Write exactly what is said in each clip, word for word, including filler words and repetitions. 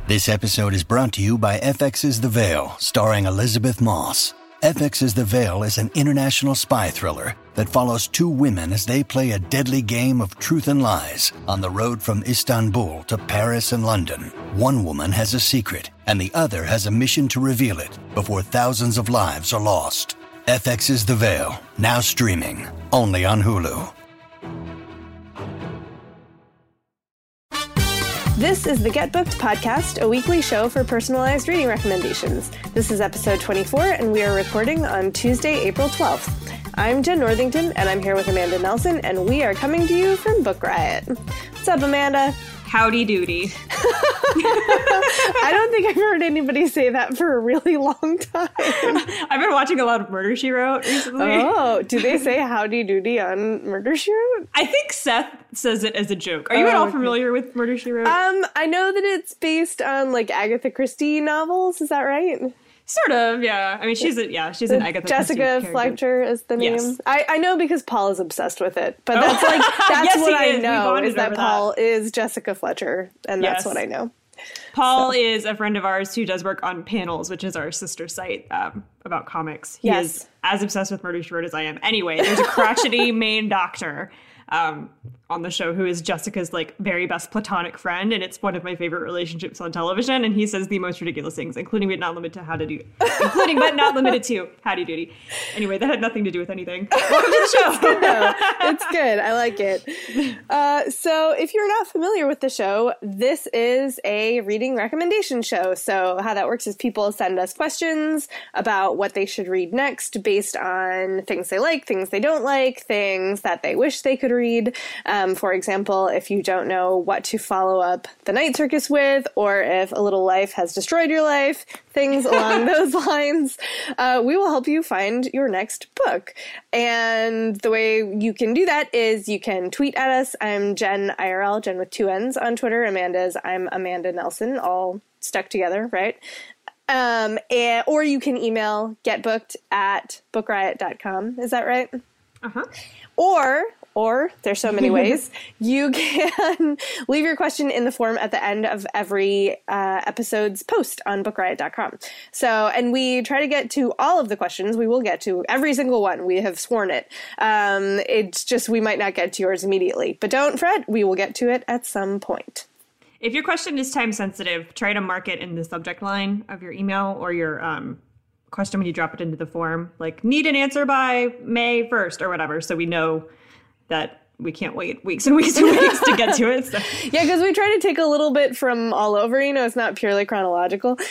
This episode is brought to you by F X's The Veil, starring Elizabeth Moss. F X's The Veil is an international spy thriller that follows two women as they play a deadly game of truth and lies on the road from Istanbul to Paris and London. One woman has a secret, and the other has a mission to reveal it before thousands of lives are lost. F X's The Veil, now streaming, only on Hulu. This is the Get Booked podcast, a weekly show for personalized reading recommendations. This is episode twenty-four, and we are recording on Tuesday, April twelfth. I'm Jen Northington, and I'm here with Amanda Nelson, and we are coming to you from Book Riot. What's up, Amanda? Howdy doody. I don't think I've heard anybody say that for a really long time. I've been watching a lot of Murder, She Wrote recently. Oh, do they say howdy doody on Murder, She Wrote? I think Seth says it as a joke. Are you oh, at all familiar with Murder, She Wrote? Um, I know that it's based on, like, Agatha Christie novels. Is that right? Sort of, yeah. I mean, she's a, yeah, she's an Agatha Jessica Christie Fletcher is the name. Yes. I, I know because Paul is obsessed with it, but that's like that's yes, what I is. know is that Paul that. is Jessica Fletcher, and yes. that's what I know. Paul so. is a friend of ours who does work on Panels, which is our sister site um, about comics. He yes. is as obsessed with Murder, She Wrote as I am. Anyway, there's a crotchety main doctor um, on the show who is Jessica's like very best platonic friend, and it's one of my favorite relationships on television. And he says the most ridiculous things, including but not limited to how to do, including but not limited to howdy doody. Anyway, that had nothing to do with anything. Welcome to the show. It's good, though. It's good. I like it. Uh, so, if you're not familiar with the show, this is a reading recommendation show. So, how that works is people send us questions about what they should read next, based on things they like, things they don't like, things that they wish they could read. Um, for example, if you don't know what to follow up The Night Circus with, or if A Little Life has destroyed your life, things along those lines, uh, we will help you find your next book. And the way you can do that is you can tweet at us. I'm Jen I R L, Jen with two N's on Twitter. Amanda's I'm Amanda Nelson, all stuck together, right? Um, and, or you can email getbooked at book riot dot com. Is that right? Uh-huh. Or... Or, there's so many ways, you can leave your question in the form at the end of every uh, episode's post on book riot dot com. So, and we try to get to all of the questions. We will get to every single one. We have sworn it. Um, it's just we might not get to yours immediately. But don't fret. We will get to it at some point. If your question is time sensitive, try to mark it in the subject line of your email or your um, question when you drop it into the form. Like, need an answer by May first or whatever, so we know that we can't wait weeks and weeks and weeks to get to it. So. Yeah, because we try to take a little bit from all over, you know, it's not purely chronological.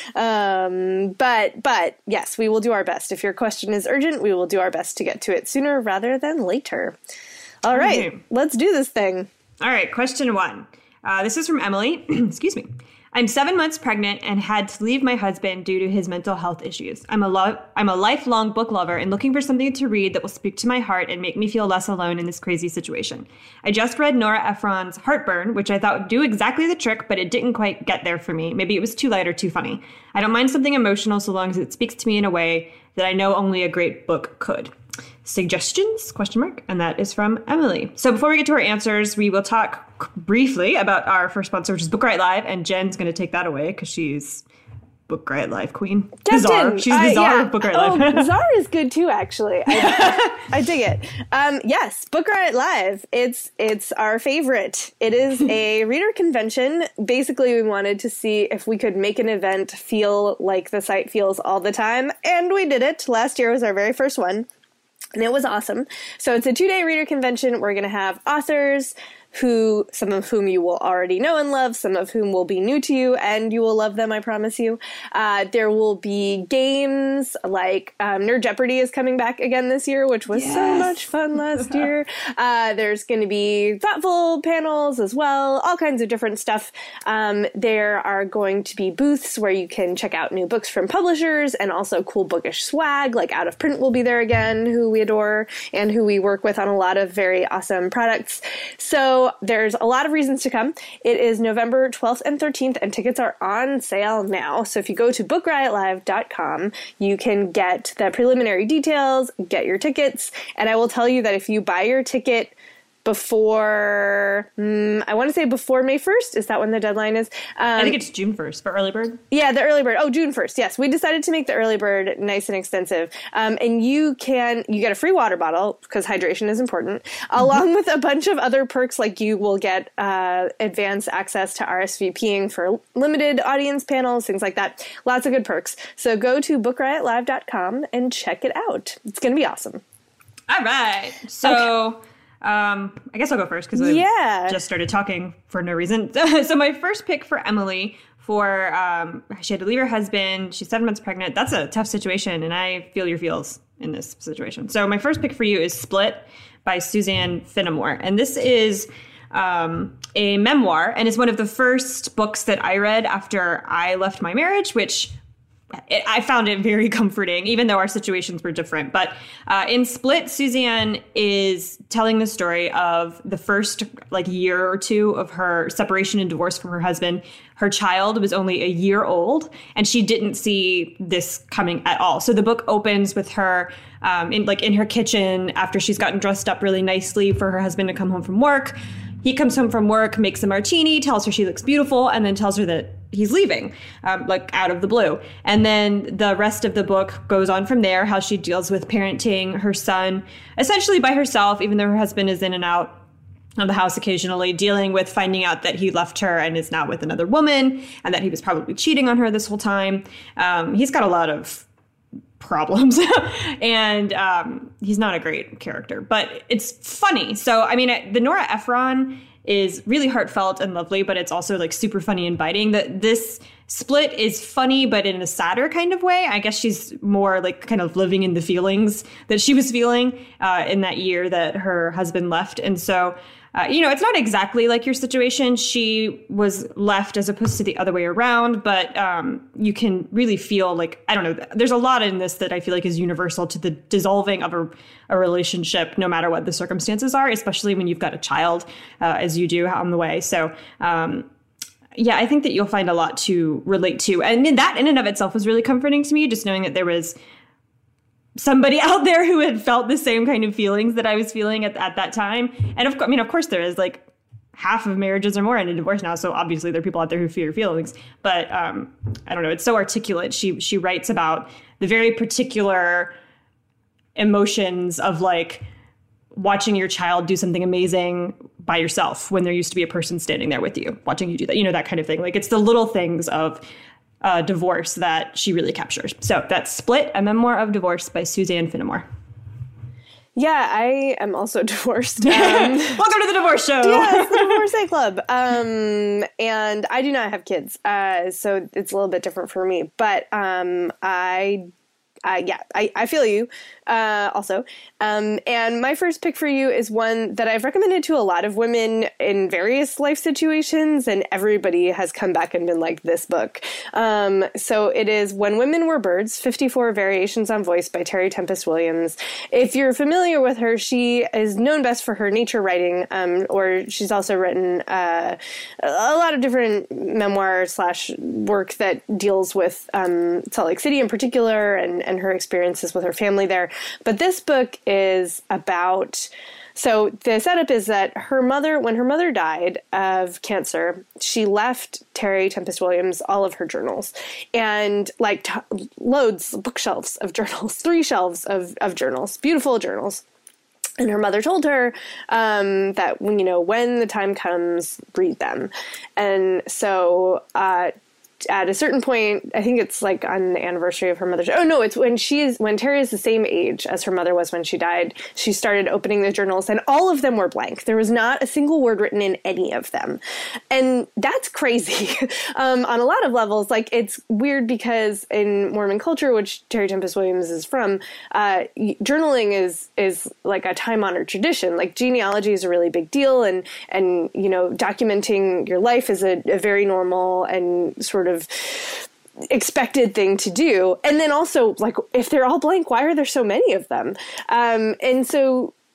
Um, but, but yes, we will do our best. If your question is urgent, we will do our best to get to it sooner rather than later. All right, okay. Let's do this thing. All right, question one. Uh, this is from Emily. Excuse me. I'm seven months pregnant and had to leave my husband due to his mental health issues. I'm a lo- I'm a lifelong book lover and looking for something to read that will speak to my heart and make me feel less alone in this crazy situation. I just read Nora Ephron's Heartburn, which I thought would do exactly the trick, but it didn't quite get there for me. Maybe it was too light or too funny. I don't mind something emotional so long as it speaks to me in a way that I know only a great book could. Suggestions? Question mark. And that is from Emily. So before we get to our answers, we will talk briefly about our first sponsor, which is Book Riot Live, and Jen's going to take that away because she's Book Riot Live queen. Captain, Bizarre. She's bizarre uh, yeah. with Book Riot oh, Live. Bizarre is good too, actually. I, I dig it. Um, yes, Book Riot Live. It's it's our favorite. It is a reader convention. Basically, we wanted to see if we could make an event feel like the site feels all the time, and we did it. Last year was our very first one. And it was awesome. So it's a two-day reader convention. We're going to have authors who, some of whom you will already know and love, some of whom will be new to you, and you will love them, I promise you. Uh, there will be games, like um, Nerd Jeopardy is coming back again this year, which was yes. so much fun last year. Uh, there's going to be thoughtful panels as well, all kinds of different stuff. Um, there are going to be booths where you can check out new books from publishers, and also cool bookish swag, like Out of Print will be there again, who we adore, and who we work with on a lot of very awesome products. So there's a lot of reasons to come. It is November twelfth and thirteenth, and tickets are on sale now. So if you go to book riot live dot com, you can get the preliminary details, get your tickets, and I will tell you that if you buy your ticket before, mm, I want to say before May first. Is that when the deadline is? Um, I think it's June first for early bird. Yeah, the early bird. Oh, June first. Yes, we decided to make the early bird nice and extensive. Um, and you can, you get a free water bottle because hydration is important, mm-hmm. along with a bunch of other perks, like you will get uh, advanced access to R S V P ing for limited audience panels, things like that. Lots of good perks. So go to book riot live dot com and check it out. It's going to be awesome. All right. So okay. um, I guess I'll go first because I yeah. just started talking for no reason. So my first pick for Emily for um, she had to leave her husband. She's seven months pregnant. That's a tough situation, and I feel your feels in this situation. So my first pick for you is Split by Suzanne Finnemore. And this is um, a memoir, and it's one of the first books that I read after I left my marriage, which It, I found it very comforting, even though our situations were different. But uh, in Split, Suzanne is telling the story of the first like year or two of her separation and divorce from her husband. Her child was only a year old, and she didn't see this coming at all. So the book opens with her um, in like in her kitchen after she's gotten dressed up really nicely for her husband to come home from work. He comes home from work, makes a martini, tells her she looks beautiful, and then tells her that he's leaving, um, like out of the blue. And then the rest of the book goes on from there, how she deals with parenting her son essentially by herself, even though her husband is in and out of the house occasionally, dealing with finding out that he left her and is now with another woman, and that he was probably cheating on her this whole time. Um, he's got a lot of problems and um, he's not a great character, but it's funny. So, I mean, the Nora Ephron is really heartfelt and lovely, but it's also like super funny and biting. That this Split is funny, but in a sadder kind of way. I guess she's more like kind of living in the feelings that she was feeling uh, in that year that her husband left. And so, uh, you know, it's not exactly like your situation. She was left as opposed to the other way around, but um, you can really feel like, I don't know, there's a lot in this that I feel like is universal to the dissolving of a, a relationship, no matter what the circumstances are, especially when you've got a child, uh, as you do on the way. So, um, yeah, I think that you'll find a lot to relate to. And that in and of itself was really comforting to me, just knowing that there was somebody out there who had felt the same kind of feelings that I was feeling at, at that time. And of course, I mean, of course there is like half of marriages or more in a divorce now. So obviously there are people out there who feel your feelings, but um, I don't know. It's so articulate. She, she writes about the very particular emotions of like watching your child do something amazing by yourself when there used to be a person standing there with you, watching you do that, you know, that kind of thing. Like it's the little things of Uh, divorce that she really captures. So that's Split, a memoir of divorce by Suzanne Finnemore. Yeah, I am also divorced. Um, Welcome to the divorce show. Yes, the Divorcee Club. Um, and I do not have kids, uh, so it's a little bit different for me. But um, I, I, yeah, I, I feel you. Uh, also. Um, and my first pick for you is one that I've recommended to a lot of women in various life situations, and everybody has come back and been like, this book. Um, so it is When Women Were Birds, fifty-four Variations on Voice by Terry Tempest Williams. If you're familiar with her, she is known best for her nature writing, um, or she's also written uh, a lot of different memoir slash work that deals with um, Salt Lake City in particular, and, and her experiences with her family there. But this book is about, so the setup is that her mother, when her mother died of cancer, she left Terry Tempest Williams all of her journals, and like t- loads, bookshelves of journals, three shelves of, of journals, beautiful journals. And her mother told her um, that when, you know, when the time comes, read them. And so, uh, at a certain point, I think it's like on the anniversary of her mother's. Oh no, it's when she is when Terry is the same age as her mother was when she died. She started opening the journals, and all of them were blank. There was not a single word written in any of them, and that's crazy um, on a lot of levels. Like it's weird because in Mormon culture, which Terry Tempest Williams is from, uh, journaling is is like a time honored tradition. Like genealogy is a really big deal, and and you know documenting your life is a, a very normal and sort of of expected thing to do. And then also, like, if they're all blank, why are there so many of them? Um, and so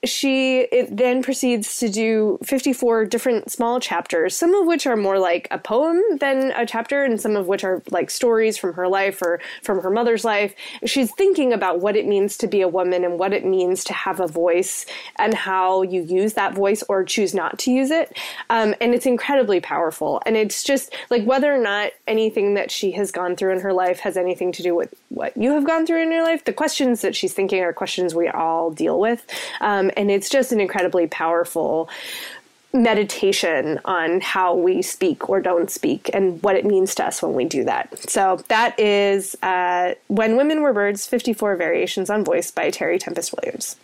she it then proceeds to do fifty-four different small chapters, some of which are more like a poem than a chapter, and some of which are like stories from her life or from her mother's life. She's thinking about what it means to be a woman and what it means to have a voice and how you use that voice or choose not to use it. Um, and it's incredibly powerful. And it's just like whether or not anything that she has gone through in her life has anything to do with what you have gone through in your life, the questions that she's thinking are questions we all deal with. Um, and it's just an incredibly powerful meditation on how we speak or don't speak and what it means to us when we do that. So that is uh, When Women Were Birds, fifty-four Variations on Voice by Terry Tempest Williams.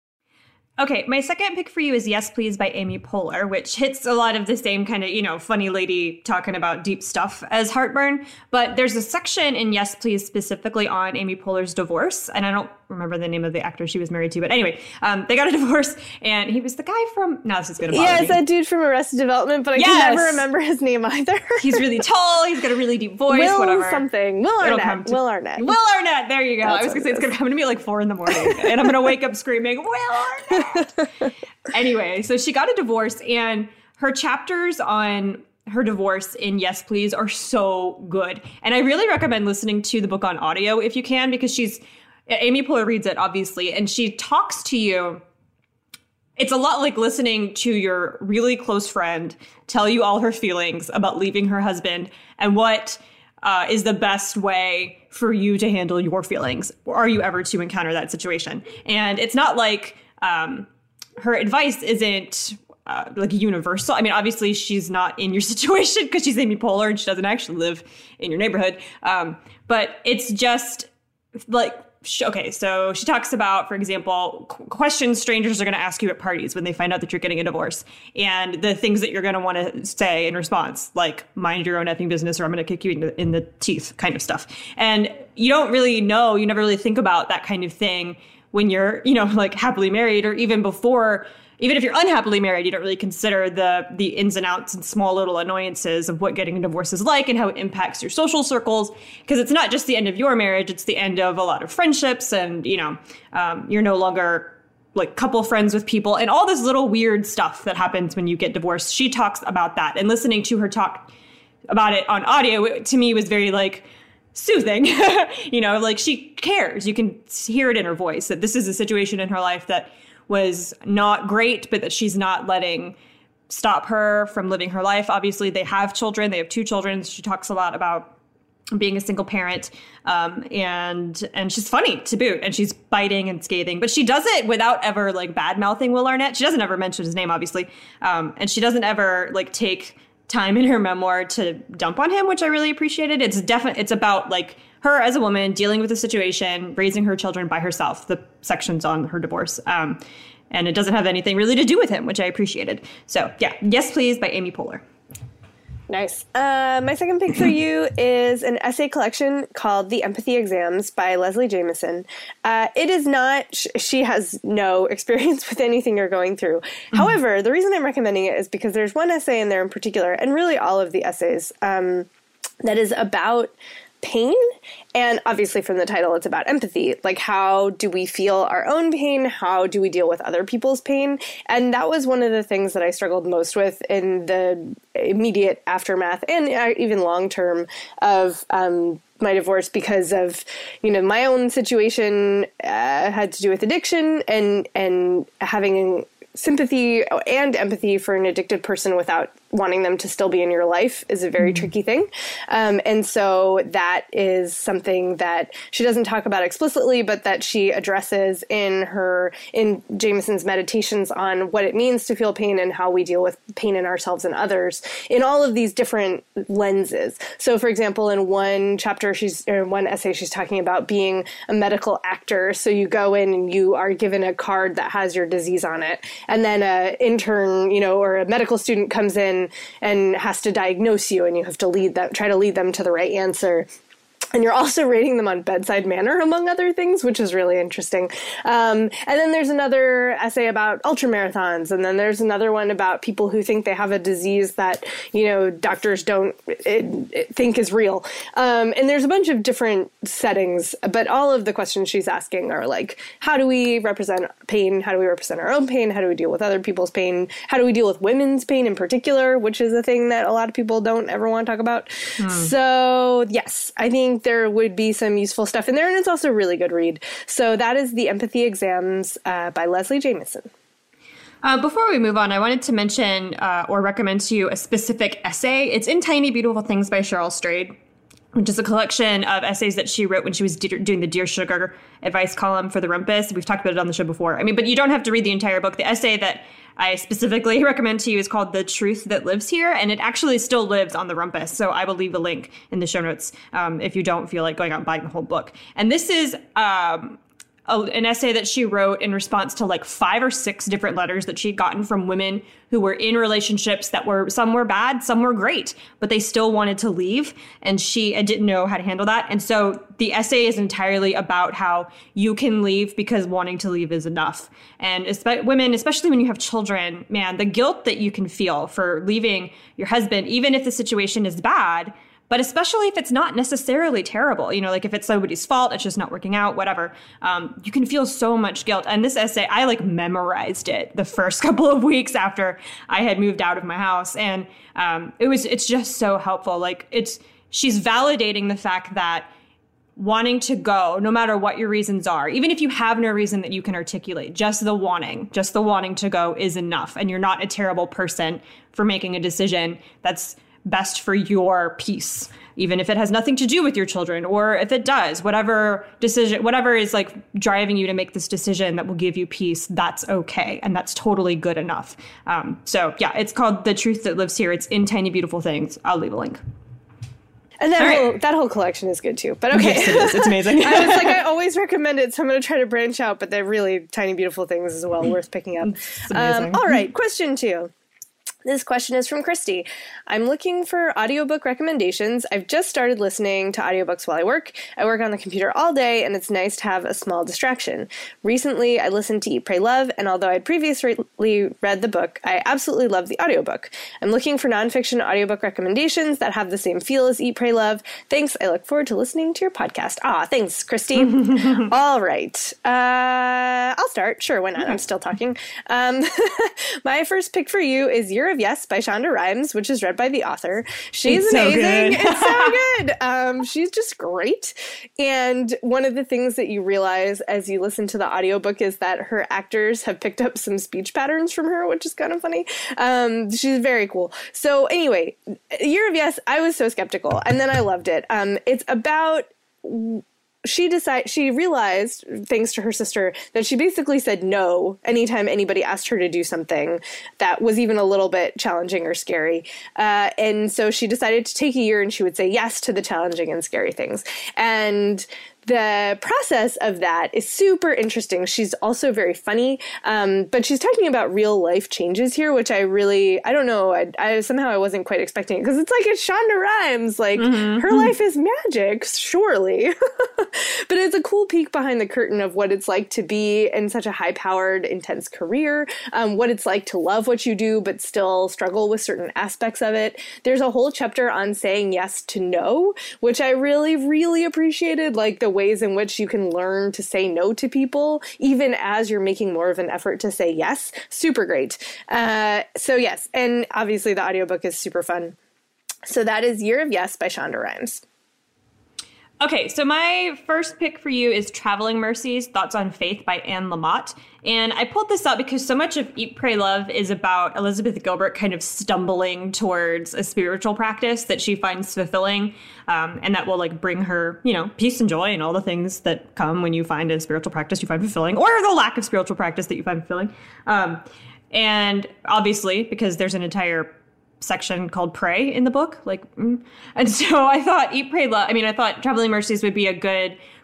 Okay, my second pick for you is Yes, Please by Amy Poehler, which hits a lot of the same kind of, you know, funny lady talking about deep stuff as Heartburn. But there's a section in Yes, Please specifically on Amy Poehler's divorce. And I don't remember the name of the actor she was married to. But anyway, um, they got a divorce. And he was the guy from... No, this is going to bother yeah, me. it's that dude from Arrested Development, but I yes! can never remember his name either. He's really tall. He's got a really deep voice. Will whatever. something. Will It'll Arnett. to- Will Arnett. Will Arnett. There you go. That's I was going to say, it it's going to come to me at like four in the morning. And I'm going to wake up screaming, Will Arnett. Anyway, so she got a divorce, and her chapters on her divorce in Yes, Please are so good. And I really recommend listening to the book on audio if you can, because she's, Amy Poehler reads it, obviously, and she talks to you. It's a lot like listening to your really close friend tell you all her feelings about leaving her husband and what uh, is the best way for you to handle your feelings. Or are you ever to encounter that situation? And it's not like... Um, her advice isn't uh, like universal. I mean, obviously she's not in your situation because she's Amy Poehler and she doesn't actually live in your neighborhood. Um, but it's just like, sh- okay, so she talks about, for example, qu- questions strangers are going to ask you at parties when they find out that you're getting a divorce, and the things that you're going to want to say in response, like mind your own effing business or I'm going to kick you in the, in the teeth kind of stuff. And you don't really know, you never really think about that kind of thing when you're, you know, like happily married, or even before, even if you're unhappily married, you don't really consider the the ins and outs and small little annoyances of what getting a divorce is like and how it impacts your social circles. Because it's not just the end of your marriage, it's the end of a lot of friendships, and, you know, um, you're no longer like couple friends with people and all this little weird stuff that happens when you get divorced. She talks about that, and listening to her talk about it on audio, it, to me, was very like, soothing. You know, like she cares. You can hear it in her voice that this is a situation in her life that was not great, but that she's not letting stop her from living her life. Obviously, they have children. They have two children. She talks a lot about being a single parent, um, and and she's funny to boot, and she's biting and scathing, but she does it without ever like bad mouthing Will Arnett. She doesn't ever mention his name, obviously, um, and she doesn't ever like take time in her memoir to dump on him, which I really appreciated. It's definitely, it's about like her as a woman dealing with the situation, raising her children by herself, the sections on her divorce. Um, and it doesn't have anything really to do with him, which I appreciated. So yeah, Yes, Please by Amy Poehler. Nice. Uh, my second pick for you is an essay collection called The Empathy Exams by Leslie Jamison. Uh, it is not, sh- she has no experience with anything you're going through. Mm-hmm. However, the reason I'm recommending it is because there's one essay in there in particular, and really all of the essays, um, that is about pain. And obviously from the title, it's about empathy. Like, how do we feel our own pain? How do we deal with other people's pain? And that was one of the things that I struggled most with in the immediate aftermath and even long term of um, my divorce, because of, you know, my own situation uh, had to do with addiction and, and having sympathy and empathy for an addicted person without wanting them to still be in your life is a very mm-hmm. tricky thing. Um, and so that is something that she doesn't talk about explicitly, but that she addresses in her, in Jamison's meditations on what it means to feel pain and how we deal with pain in ourselves and others in all of these different lenses. So for example, in one chapter, she's, or one essay, she's talking about being a medical actor. So you go in and you are given a card that has your disease on it. And then an intern, you know, or a medical student comes in and has to diagnose you, and you have to lead them, try to lead them to the right answer. And you're also rating them on bedside manner, among other things, which is really interesting. Um, and then there's another essay about ultramarathons. And then there's another one about people who think they have a disease that, you know, doctors don't it, it think is real. Um, and there's a bunch of different settings, but all of the questions she's asking are like, how do we represent pain? How do we represent our own pain? How do we deal with other people's pain? How do we deal with women's pain in particular, which is a thing that a lot of people don't ever want to talk about. Hmm. So, yes, I think there would be some useful stuff in there, and it's also a really good read. So that is The Empathy Exams uh, by Leslie Jamison. Uh, before we move on, I wanted to mention uh, or recommend to you a specific essay. It's in Tiny Beautiful Things by Cheryl Strayed, which is a collection of essays that she wrote when she was de- doing the Dear Sugar advice column for The Rumpus. We've talked about it on the show before. I mean, but you don't have to read the entire book. The essay that I specifically recommend to you is called The Truth That Lives Here, and it actually still lives on The Rumpus. So I will leave a link in the show notes um, if you don't feel like going out and buying the whole book. And this is um, a, an essay that she wrote in response to like five or six different letters that she'd gotten from women who were in relationships that were, some were bad, some were great, but they still wanted to leave. And she uh, didn't know how to handle that. And so the essay is entirely about how you can leave because wanting to leave is enough. And espe- women, especially when you have children, man, the guilt that you can feel for leaving your husband, even if the situation is bad, but especially if it's not necessarily terrible, you know, like if it's somebody's fault, it's just not working out, whatever, um, you can feel so much guilt. And this essay, I like memorized it the first couple of weeks after I had moved out of my house. And um, it was, it's just so helpful. Like it's, she's validating the fact that wanting to go, no matter what your reasons are, even if you have no reason that you can articulate, just the wanting, just the wanting to go is enough. And you're not a terrible person for making a decision that's best for your peace, even if it has nothing to do with your children, or if it does, whatever decision, whatever is like driving you to make this decision that will give you peace, that's okay. And that's totally good enough. Um, so yeah, it's called The Truth That Lives Here. It's in Tiny Beautiful Things. I'll leave a link. And that All whole right. that whole collection is good too. But okay. Yes, it is. It's amazing. I was like, I always recommend it, so I'm going to try to branch out, but they're really Tiny Beautiful Things as well, worth picking up. It's amazing. Um, all right, question two. This question is from Christy. I'm looking for audiobook recommendations. I've just started listening to audiobooks while I work. I work on the computer all day, and it's nice to have a small distraction. Recently, I listened to Eat, Pray, Love, and although I'd previously read the book, I absolutely love the audiobook. I'm looking for nonfiction audiobook recommendations that have the same feel as Eat, Pray, Love. Thanks. I look forward to listening to your podcast. Ah, thanks, Christy. All right. Uh, I'll start. Sure, why not? I'm still talking. Um, my first pick for you is Year of Yes by Shonda Rhimes, which is read by the author. She's it's amazing. So it's so good. Um, she's just great. And one of the things that you realize as you listen to the audiobook is that her actors have picked up some speech patterns from her, which is kind of funny. Um, she's very cool. So anyway, Year of Yes, I was so skeptical, and then I loved it. Um, it's about... She decided, she realized, thanks to her sister, that she basically said no anytime anybody asked her to do something that was even a little bit challenging or scary. Uh, and so she decided to take a year and she would say yes to the challenging and scary things. And the process of that is super interesting. She's also very funny, um, but she's talking about real life changes here, which I really, I don't know, I, I somehow I wasn't quite expecting it, because it's like it's Shonda Rhimes, like mm-hmm. her life is magic, surely. But it's a cool peek behind the curtain of what it's like to be in such a high-powered, intense career, um, what it's like to love what you do, but still struggle with certain aspects of it. There's a whole chapter on saying yes to no, which I really, really appreciated, like the ways in which you can learn to say no to people, even as you're making more of an effort to say yes. Super great. Uh, so yes, and obviously the audiobook is super fun. So that is Year of Yes by Shonda Rhimes. Okay, so my first pick for you is Traveling Mercies, Thoughts on Faith by Anne Lamott. And I pulled this out because so much of Eat, Pray, Love is about Elizabeth Gilbert kind of stumbling towards a spiritual practice that she finds fulfilling, um, and that will like bring her, you know, peace and joy and all the things that come when you find a spiritual practice you find fulfilling, or the lack of spiritual practice that you find fulfilling. Um, and obviously, because there's an entire section called Pray in the book, like, mm. and so I thought Eat, Pray, Love, I mean, I thought Traveling Mercies would be a good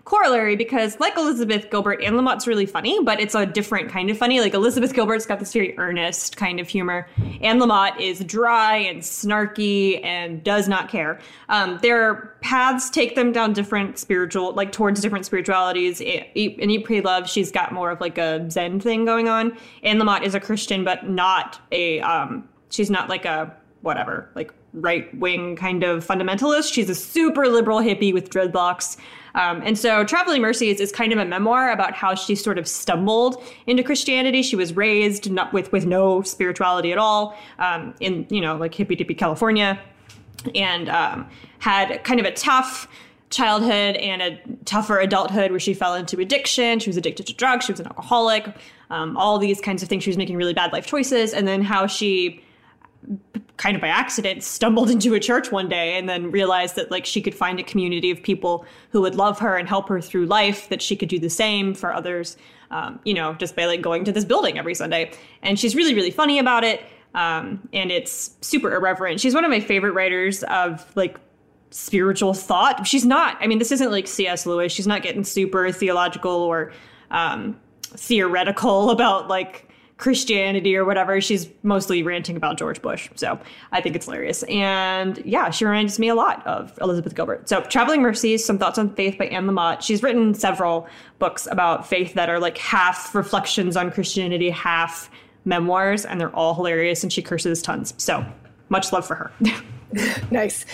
corollary because, like Elizabeth Gilbert, Anne Lamott's really funny, but it's a different kind of funny. Like, Elizabeth Gilbert's got this very earnest kind of humor. Anne Lamott is dry and snarky and does not care. Um, their paths take them down different spiritual, like towards different spiritualities. In Eat, Pray, Love, she's got more of like a Zen thing going on. Anne Lamott is a Christian, but not a, um, she's not like a, whatever, like right-wing kind of fundamentalist. She's a super liberal hippie with dreadlocks. Um, and so Traveling Mercies is kind of a memoir about how she sort of stumbled into Christianity. She was raised not with, with no spirituality at all um, in, you know, like hippy-dippy California, and um, had kind of a tough childhood and a tougher adulthood where she fell into addiction. She was addicted to drugs. She was an alcoholic, um, all these kinds of things. She was making really bad life choices. And then how she kind of by accident stumbled into a church one day and then realized that like she could find a community of people who would love her and help her through life, that she could do the same for others, um, you know, just by like going to this building every Sunday. And she's really, really funny about it. Um, and it's super irreverent. She's one of my favorite writers of like spiritual thought. She's not, I mean, this isn't like C S Lewis. She's not getting super theological or um, theoretical about like Christianity or whatever. She's mostly ranting about George Bush. So I think it's hilarious. And yeah, she reminds me a lot of Elizabeth Gilbert. So Traveling Mercies, Some Thoughts on Faith by Anne Lamott. She's written several books about faith that are like half reflections on Christianity, half memoirs, and they're all hilarious, and she curses tons. So much love for her. Nice.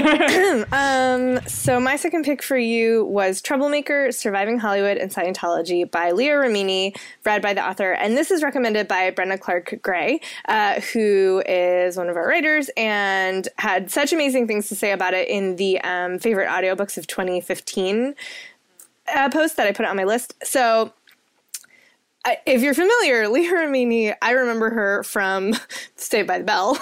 um, so my second pick for you was Troublemaker, Surviving Hollywood and Scientology by Leah Remini, read by the author. And this is recommended by Brenda Clark Gray, uh, who is one of our writers and had such amazing things to say about it in the um, favorite audiobooks of twenty fifteen uh, post that I put on my list. So if you're familiar, Leah Remini, I remember her from Saved by the Bell.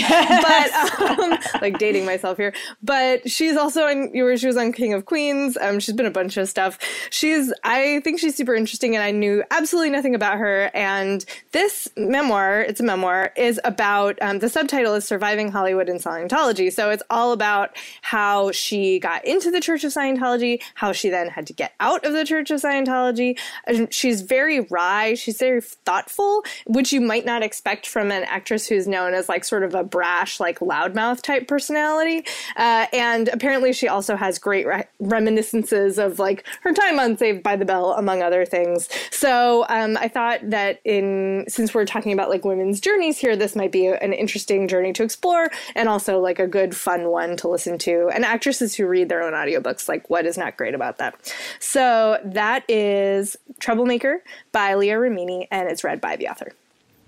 Yes. But, um, like dating myself here. But she's also in, where she was on King of Queens. Um, she's been a bunch of stuff. She's, I think she's super interesting, and I knew absolutely nothing about her. And this memoir, it's a memoir, is about, um, the subtitle is Surviving Hollywood and Scientology. So it's all about how she got into the Church of Scientology, how she then had to get out of the Church of Scientology. And she's very raw. She's very thoughtful, which you might not expect from an actress who's known as like sort of a brash, like loudmouth type personality. Uh, and apparently she also has great re- reminiscences of like her time on Saved by the Bell, among other things. So um, I thought that in, since we're talking about like women's journeys here, this might be a, an interesting journey to explore, and also like a good, fun one to listen to. And actresses who read their own audiobooks, like what is not great about that? So that is Troublemaker by Leah Remini, and it's read by the author.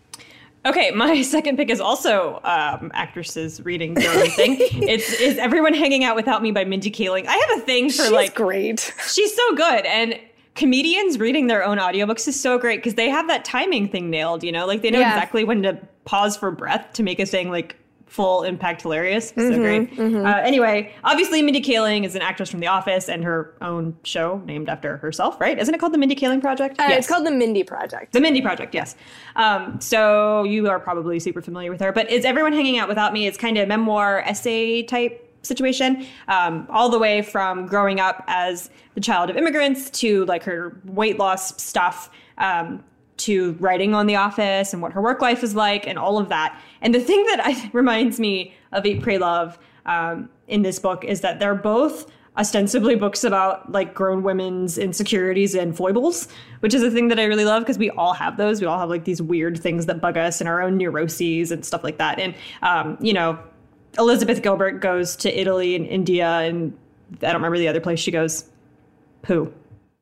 Okay, my second pick is also um, actresses reading their own thing. It's is Everyone Hanging Out Without Me by Mindy Kaling. I have a thing for she's like great. She's so good, and comedians reading their own audiobooks is so great because they have that timing thing nailed. You know, like they know yeah. exactly when to pause for breath to make a thing like full impact hilarious. Mm-hmm, so great. Mm-hmm. Uh, anyway, obviously Mindy Kaling is an actress from The Office and her own show named after herself, right? Isn't it called The Mindy Kaling Project? Uh, yes. It's called The Mindy Project. The Mindy Project, yes. Um, so you are probably super familiar with her. But Is Everyone Hanging Out Without Me? It's kind of memoir essay type situation, um, all the way from growing up as the child of immigrants to like her weight loss stuff, um, to writing on The Office and what her work life is like and all of that. And the thing that I, reminds me of Eat, Pray, Love um, in this book is that they're both ostensibly books about like grown women's insecurities and foibles, which is a thing that I really love because we all have those. We all have like these weird things that bug us and our own neuroses and stuff like that. And, um, you know, Elizabeth Gilbert goes to Italy and India, and I don't remember the other place she goes. Pooh.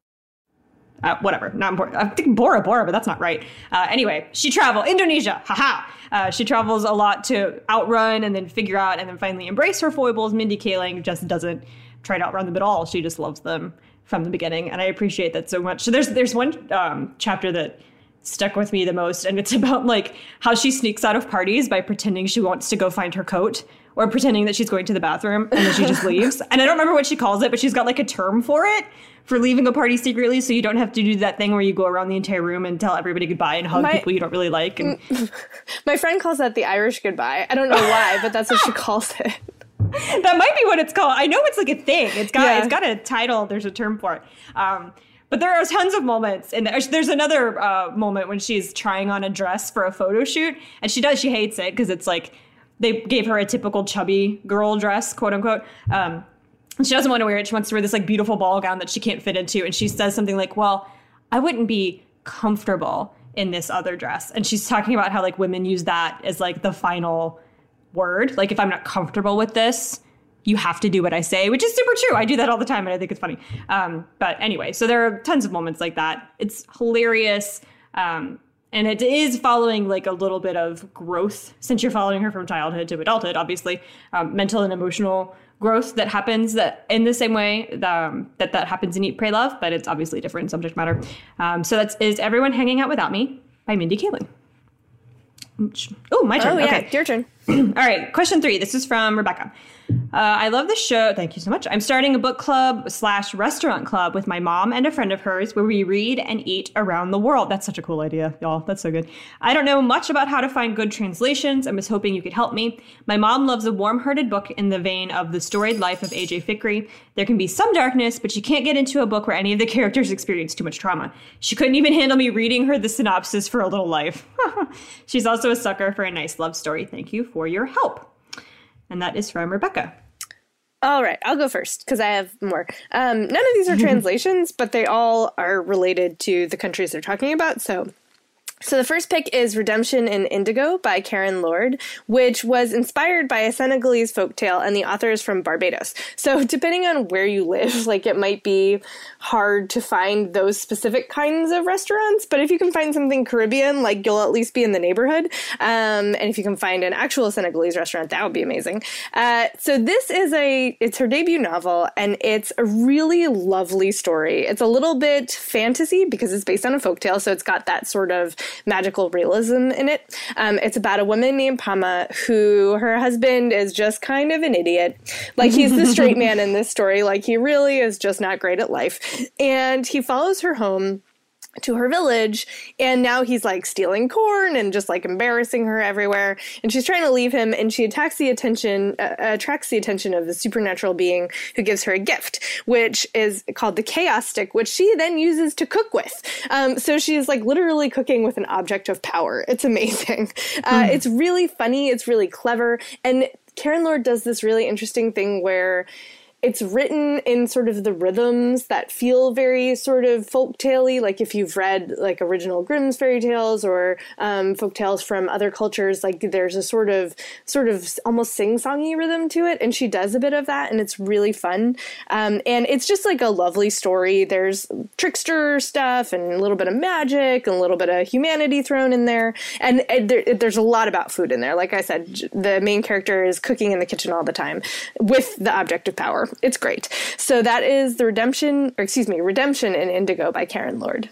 Uh, whatever, not important. I think Bora Bora, but that's not right. Uh, anyway, she travels. Indonesia, haha. Uh, she travels a lot to outrun and then figure out and then finally embrace her foibles. Mindy Kaling just doesn't try to outrun them at all. She just loves them from the beginning, and I appreciate that so much. So there's there's one um, chapter that stuck with me the most, and it's about like how she sneaks out of parties by pretending she wants to go find her coat, or pretending that she's going to the bathroom, and then she just leaves. And I don't remember what she calls it, but she's got like a term for it, for leaving a party secretly, so you don't have to do that thing where you go around the entire room and tell everybody goodbye and hug my, people you don't really like. And my friend calls that the Irish goodbye. I don't know why, but that's what she calls it. That might be what it's called. I know it's like a thing. It's got Yeah. it's got a title. There's a term for it. Um, but there are tons of moments. And there's, there's another uh, moment when she's trying on a dress for a photo shoot. And she does, she hates it because it's like, they gave her a typical chubby girl dress, quote unquote. Um, and she doesn't want to wear it. She wants to wear this like beautiful ball gown that she can't fit into. And she says something like, well, I wouldn't be comfortable in this other dress. And she's talking about how like women use that as like the final word. Like if I'm not comfortable with this, you have to do what I say, which is super true. I do that all the time and I think it's funny. Um, but anyway, so there are tons of moments like that. It's hilarious. Um, and it is following like a little bit of growth since you're following her from childhood to adulthood, obviously, um, mental and emotional growth that happens that in the same way um, that that happens in Eat, Pray, Love, but it's obviously different subject matter. Um, so that's Is Everyone Hanging Out Without Me by Mindy Kaling. Oh, my turn. Oh, yeah, okay. your turn. All right, question three. This is from Rebecca. Uh, I love the show. Thank you so much. I'm starting a book club slash restaurant club with my mom and a friend of hers where we read and eat around the world. That's such a cool idea, y'all. That's so good. I don't know much about how to find good translations. I was hoping you could help me. My mom loves a warm-hearted book in the vein of The Storied Life of A J Fikry. There can be some darkness, but she can't get into a book where any of the characters experience too much trauma. She couldn't even handle me reading her the synopsis for A Little Life. She's also a sucker for a nice love story. Thank you for your help. And that is from Rebecca. All right, I'll go first because I have more. Um, none of these are translations, but they all are related to the countries they're talking about. So, so the first pick is Redemption in Indigo by Karen Lord, which was inspired by a Senegalese folktale, and the author is from Barbados. So depending on where you live, like it might be hard to find those specific kinds of restaurants, but if you can find something Caribbean, like you'll at least be in the neighborhood. Um, and if you can find an actual Senegalese restaurant, that would be amazing. Uh, so this is a, it's her debut novel, and it's a really lovely story. It's a little bit fantasy because it's based on a folktale, so it's got that sort of magical realism in it. Um, it's about a woman named Pama who, her husband is just kind of an idiot. Like he's the straight man in this story. Like he really is just not great at life. And he follows her home to her village, and now he's like stealing corn and just like embarrassing her everywhere, and she's trying to leave him, and she attacks the attention uh, attracts the attention of the supernatural being who gives her a gift, which is called the chaos stick, which she then uses to cook with. Um, so she's like literally cooking with an object of power. It's amazing. Uh, mm. It's really funny. It's really clever. And Karen Lord does this really interesting thing where it's written in sort of the rhythms that feel very sort of folktale-y, like if you've read like original Grimm's fairy tales or um, folk tales from other cultures, like there's a sort of sort of almost sing-songy rhythm to it, and she does a bit of that, and it's really fun. Um, and it's just like a lovely story. There's trickster stuff and a little bit of magic and a little bit of humanity thrown in there, and, and there, there's a lot about food in there. Like I said, the main character is cooking in the kitchen all the time with the object of power. It's great. So that is the Redemption, or excuse me, Redemption in Indigo by Karen Lord.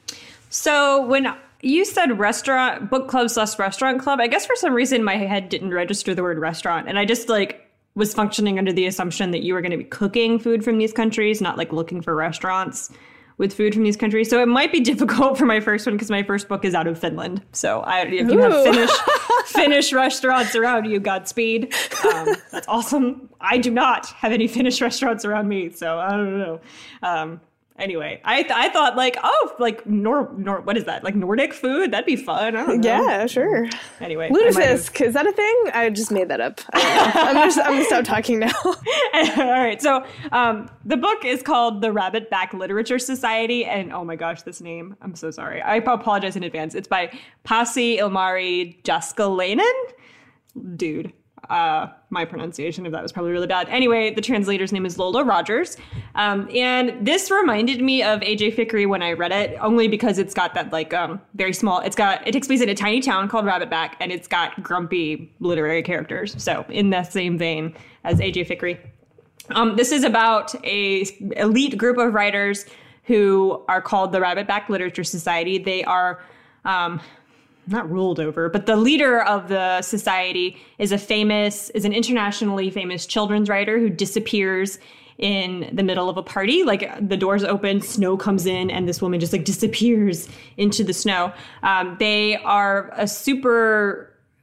So when you said restaurant, book club slash restaurant club, I guess for some reason my head didn't register the word restaurant. And I just like was functioning under the assumption that you were going to be cooking food from these countries, not like looking for restaurants with food from these countries. So it might be difficult for my first one because my first book is out of Finland. So I, if you Ooh. have Finnish Finnish restaurants around you, Godspeed. Um, that's awesome. I do not have any Finnish restaurants around me, so I don't know. Um, anyway, I th- I thought like, oh, like Nor Nor what is that? Like Nordic food? That'd be fun. I don't know. Yeah, sure. Anyway, lutefisk, is that a thing? I just made that up. I'm just I'm gonna stop talking now. All right. So um, the book is called The Rabbit Back Literature Society, and oh my gosh, this name! I'm so sorry. I apologize in advance. It's by Pasi Ilmari Jaskalainen. Dude. Uh, my pronunciation of that was probably really bad. Anyway, the translator's name is Lola Rogers. Um, and this reminded me of A J Fikry when I read it, only because it's got that like um, very small, it's got, it takes place in a tiny town called Rabbitback, and it's got grumpy literary characters. So in that same vein as A J Fikry. Um, this is about a elite group of writers who are called the Rabbitback Literature Society. They are, um, not ruled over, but the leader of the society is a famous, is an internationally famous children's writer who disappears in the middle of a party. Like the doors open, snow comes in, and this woman just like disappears into the snow. Um, they are a super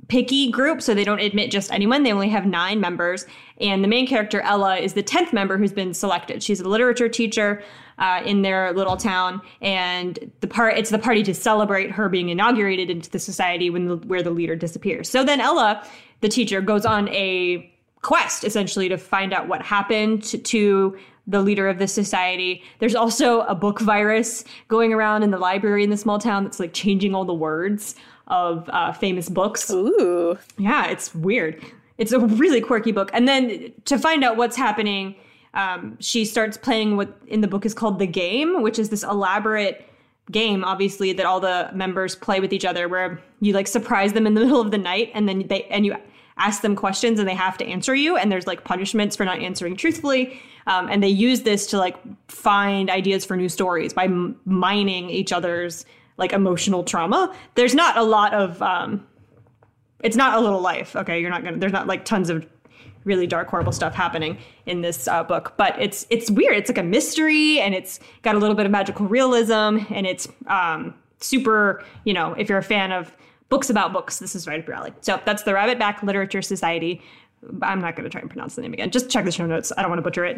picky group, so they don't admit just anyone. They only have nine members. And the main character, Ella, is the tenth member who's been selected. She's a literature teacher uh, in their little town. And the part it's the party to celebrate her being inaugurated into the society when the, where the leader disappears. So then Ella, the teacher, goes on a quest, essentially, to find out what happened to, to the leader of the society. There's also a book virus going around in the library in the small town that's like changing all the words of uh, famous books. Ooh. Yeah, it's weird. It's a really quirky book. And then to find out what's happening, um, she starts playing what in the book is called The Game, which is this elaborate game, obviously, that all the members play with each other, where you like surprise them in the middle of the night, and then they and you ask them questions and they have to answer you. And there's like punishments for not answering truthfully. Um, and they use this to like find ideas for new stories by m- mining each other's like emotional trauma. There's not a lot of, um, it's not A Little Life. Okay. You're not going to, there's not like tons of really dark, horrible stuff happening in this uh, book, but it's, it's weird. It's like a mystery, and it's got a little bit of magical realism, and it's um, super, you know, if you're a fan of books about books, this is right up your alley. So that's the Rabbitback Literature Society. I'm not going to try and pronounce the name again. Just check the show notes. I don't want to butcher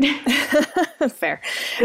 it. Fair.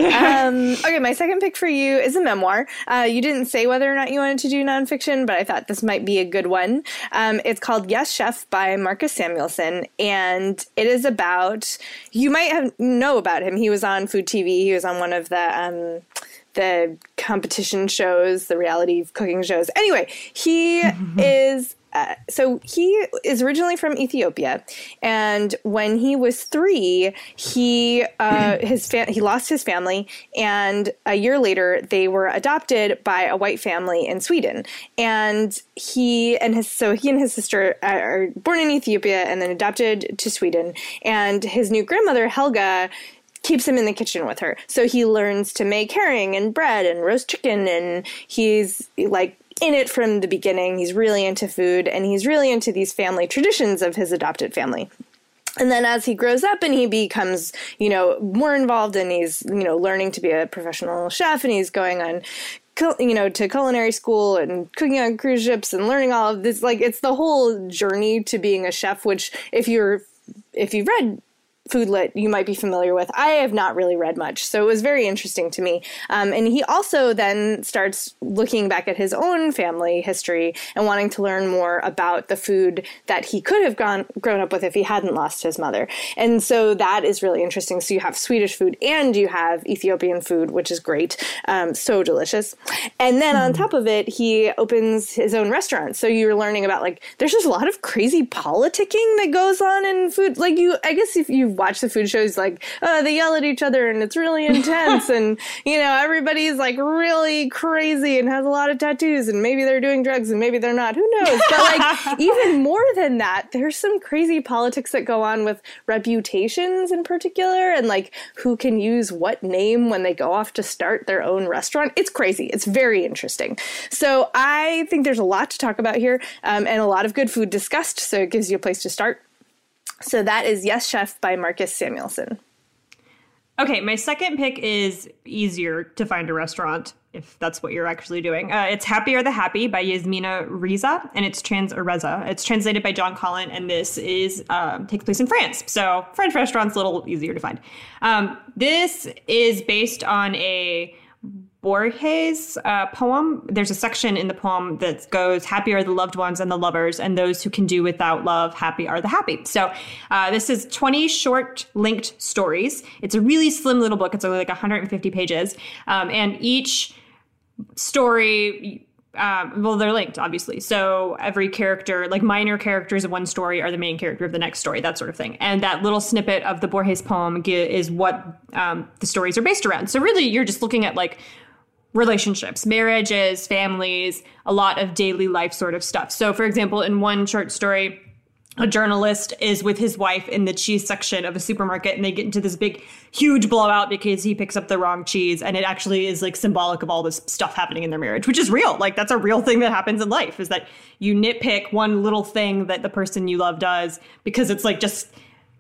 Um, okay, my second pick for you is a memoir. Uh, you didn't say whether or not you wanted to do nonfiction, but I thought this might be a good one. Um, it's called Yes, Chef by Marcus Samuelsson, and it is about, you might have know about him. He was on Food T V. He was on one of the... Um, the competition shows, the reality cooking shows. Anyway, he is, uh, so he is originally from Ethiopia. And when he was three, he, uh, his fa- he lost his family. And a year later, they were adopted by a white family in Sweden. And he and his, so he and his sister are born in Ethiopia and then adopted to Sweden. And his new grandmother, Helga, keeps him in the kitchen with her. So he learns to make herring and bread and roast chicken, and he's like in it from the beginning. He's really into food, and he's really into these family traditions of his adopted family. And then as he grows up and he becomes, you know, more involved, and he's, you know, learning to be a professional chef, and he's going on, you know, to culinary school and cooking on cruise ships and learning all of this. Like, it's the whole journey to being a chef, which if you're, if you've read Food Lit, you might be familiar with. I have not really read much, so it was very interesting to me. Um, and he also then starts looking back at his own family history and wanting to learn more about the food that he could have gone grown up with if he hadn't lost his mother. And so that is really interesting. So you have Swedish food and you have Ethiopian food, which is great. Um, so delicious. And then on top of it, he opens his own restaurant. So you're learning about, like, there's just a lot of crazy politicking that goes on in food. Like, you, I guess if you watch the food shows, like, uh, they yell at each other and it's really intense, and, you know, everybody's like really crazy and has a lot of tattoos, and maybe they're doing drugs and maybe they're not, who knows? But like, even more than that, there's some crazy politics that go on with reputations in particular, and like who can use what name when they go off to start their own restaurant. It's crazy. It's very interesting. So I think there's a lot to talk about here, um, and a lot of good food discussed, so it gives you a place to start. So that is Yes, Chef by Marcus Samuelsson. Okay, my second pick is easier to find a restaurant, if that's what you're actually doing. Uh, it's Happy Are the Happy by Yasmina Reza, and it's trans or Reza. It's translated by John Collin, and this is um, takes place in France. So French restaurants, a little easier to find. Um, this is based on a Borges uh, poem. There's a section in the poem that goes, happy are the loved ones and the lovers, and those who can do without love, happy are the happy. So uh, this is twenty short linked stories. It's a really slim little book. It's only like one hundred fifty pages. Um, and each story, uh, well, they're linked, obviously. So every character, like minor characters of one story are the main character of the next story, that sort of thing. And that little snippet of the Borges poem is what um, the stories are based around. So really, you're just looking at like relationships, marriages, families, a lot of daily life sort of stuff. So, for example, in one short story, a journalist is with his wife in the cheese section of a supermarket, and they get into this big, huge blowout because he picks up the wrong cheese. And it actually is like symbolic of all this stuff happening in their marriage, which is real. Like, that's a real thing that happens in life, is that you nitpick one little thing that the person you love does because it's like just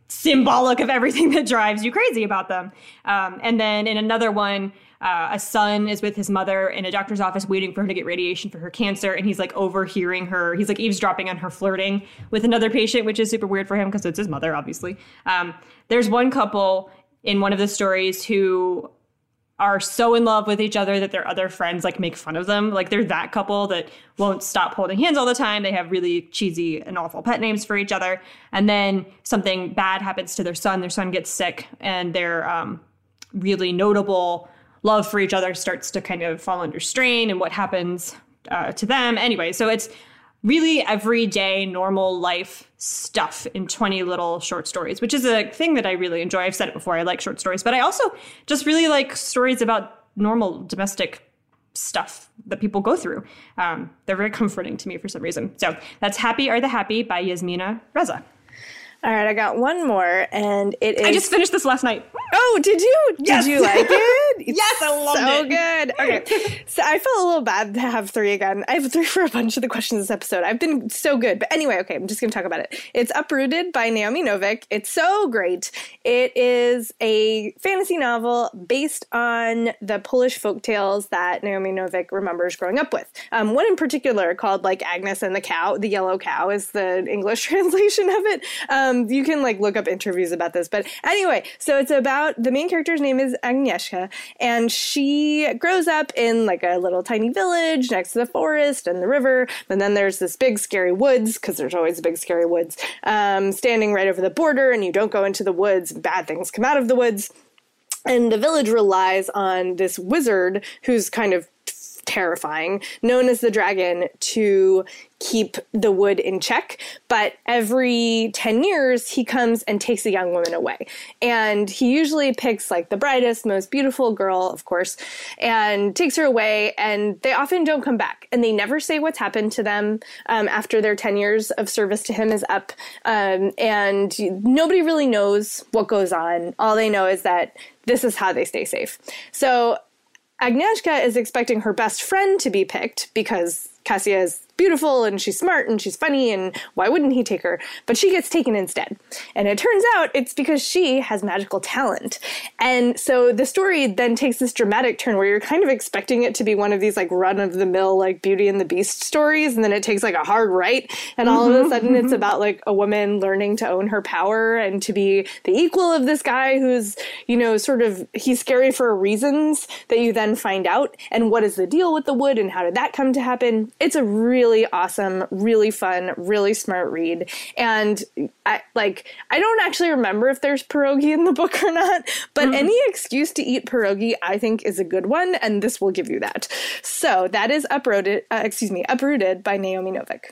symbolic of everything that drives you crazy about them. Um, and then in another one, uh, a son is with his mother in a doctor's office waiting for her to get radiation for her cancer. And he's like overhearing her. He's like eavesdropping on her flirting with another patient, which is super weird for him because it's his mother, obviously. Um, there's one couple in one of the stories who are so in love with each other that their other friends like make fun of them. Like they're that couple that won't stop holding hands all the time. They have really cheesy and awful pet names for each other. And then something bad happens to their son. Their son gets sick, and their um, really notable love for each other starts to kind of fall under strain, and what happens uh, to them. Anyway, so it's really everyday, normal life stuff in twenty little short stories, which is a thing that I really enjoy. I've said it before, I like short stories, but I also just really like stories about normal domestic stuff that people go through. Um, they're very comforting to me for some reason. So that's Happy Are the Happy by Yasmina Reza. All right, I got one more, and it is... I just finished this last night. Oh, did you? Yes. Did you like it? It's Yes, I loved so it. good. Okay, so I felt a little bad to have three again. I have three for a bunch of the questions this episode. I've been so good. But anyway, okay, I'm just going to talk about it. It's Uprooted by Naomi Novik. It's so great. It is a fantasy novel based on the Polish folktales that Naomi Novik remembers growing up with. Um, one in particular called like Agnes and the Cow. The Yellow Cow is the English translation of it. Um, you can like look up interviews about this. But anyway, so it's about the main character's name is Agnieszka, and she grows up in like a little tiny village next to the forest and the river. And then there's this big scary woods, because there's always big scary woods, um, standing right over the border, and you don't go into the woods. Bad things come out of the woods. And the village relies on this wizard who's kind of terrifying, known as the Dragon, to keep the wood in check. But every ten years, he comes and takes a young woman away. And he usually picks like the brightest, most beautiful girl, of course, and takes her away. And they often don't come back. And they never say what's happened to them um, after their ten years of service to him is up. Um, and nobody really knows what goes on. All they know is that this is how they stay safe. So Agnieszka is expecting her best friend to be picked because Kasia is beautiful and she's smart and she's funny, and why wouldn't he take her? But she gets taken instead. And it turns out it's because she has magical talent. And so the story then takes this dramatic turn where you're kind of expecting it to be one of these like run-of-the-mill like Beauty and the Beast stories, and then it takes like a hard right, and all mm-hmm. of a sudden it's about like a woman learning to own her power and to be the equal of this guy who's, you know, sort of, he's scary for reasons that you then find out, and what is the deal with the wood and how did that come to happen. It's a really Really awesome, really fun, really smart read. And I like I don't actually remember if there's pierogi in the book or not, but mm-hmm. any excuse to eat pierogi I think is a good one, and this will give you that. So that is Uprooted, uh, excuse me, Uprooted by Naomi Novik.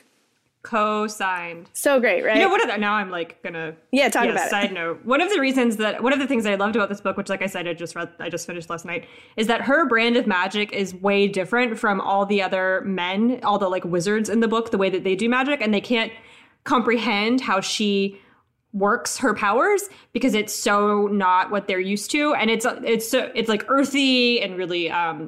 Co-signed. So great, right? You know, what other, now I'm like gonna yeah talk yeah, about side it. Side note, one of the reasons that one of the things that I loved about this book, which like I said I just read I just finished last night, is that her brand of magic is way different from all the other men, all the like wizards in the book, the way that they do magic, and they can't comprehend how she works her powers because it's so not what they're used to, and it's it's so it's like earthy and really um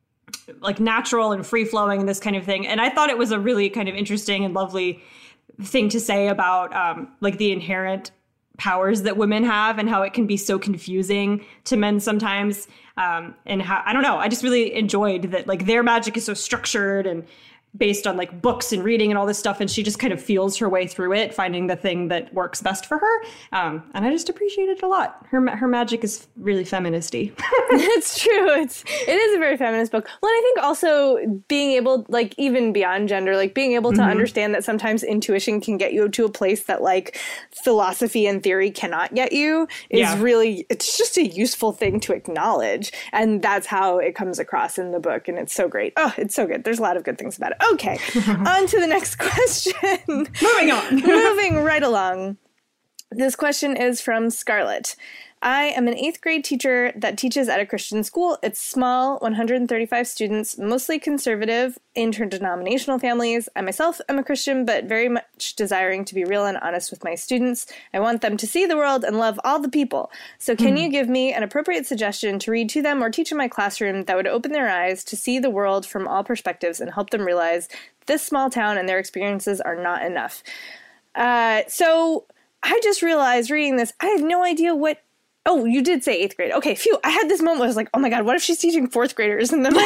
like natural and free flowing and this kind of thing. And I thought it was a really kind of interesting and lovely thing to say about um, like the inherent powers that women have and how it can be so confusing to men sometimes. Um, and how, I don't know, I just really enjoyed that like their magic is so structured and based on like books and reading and all this stuff. And she just kind of feels her way through it, finding the thing that works best for her. Um, and I just appreciate it a lot. Her her magic is really feministy. It's true. It's, it is a very feminist book. Well, and I think also being able, like even beyond gender, like being able to mm-hmm. understand that sometimes intuition can get you to a place that like philosophy and theory cannot get you is yeah. really, it's just a useful thing to acknowledge. And that's how it comes across in the book. And it's so great. Oh, it's so good. There's a lot of good things about it. Okay, on to the next question. Moving on. Moving right along. This question is from Scarlett. I am an eighth grade teacher that teaches at a Christian school. It's small, one hundred thirty-five students, mostly conservative, interdenominational families. I myself am a Christian, but very much desiring to be real and honest with my students. I want them to see the world and love all the people. So can mm. you give me an appropriate suggestion to read to them or teach in my classroom that would open their eyes to see the world from all perspectives and help them realize this small town and their experiences are not enough? Uh, so... I just realized reading this, I have no idea what. Oh, you did say eighth grade. Okay, phew. I had this moment where I was like, oh my God, what if she's teaching fourth graders? And then my,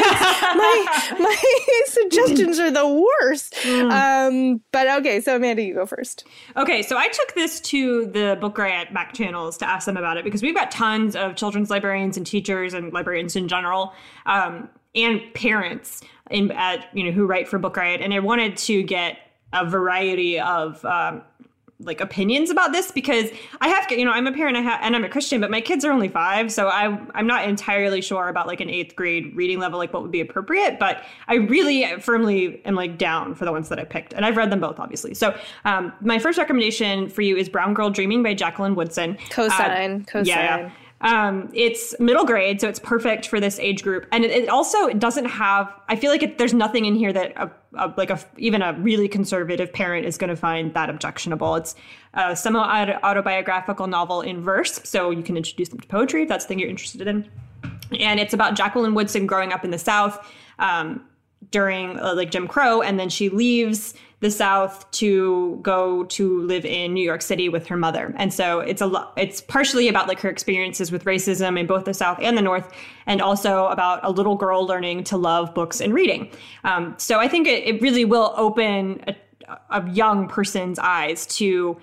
my, my suggestions are the worst. Mm. Um, but okay, so Amanda, you go first. Okay, so I took this to the Book Riot back channels to ask them about it because we've got tons of children's librarians and teachers and librarians in general, um, and parents in, at, you know, who write for Book Riot. And I wanted to get a variety of um, like opinions about this because I have, you know, I'm a parent I ha- and I'm a Christian, but my kids are only five. So I, I'm not entirely sure about like an eighth grade reading level, like what would be appropriate. But I really firmly am like down for the ones that I picked. And I've read them both, obviously. So um, my first recommendation for you is Brown Girl Dreaming by Jacqueline Woodson. Cosign, uh, cosign. Yeah, yeah. Um, it's middle grade, so it's perfect for this age group. And it, it also doesn't have, I feel like it, there's nothing in here that a, a, like a, even a really conservative parent is going to find that objectionable. It's a semi-autobiographical novel in verse, so you can introduce them to poetry if that's the thing you're interested in. And it's about Jacqueline Woodson growing up in the South um, during uh, like Jim Crow, and then she leaves the South to go to live in New York City with her mother. And so it's a lot, it's partially about like her experiences with racism in both the South and the North, and also about a little girl learning to love books and reading. Um, so I think it, it really will open a, a young person's eyes to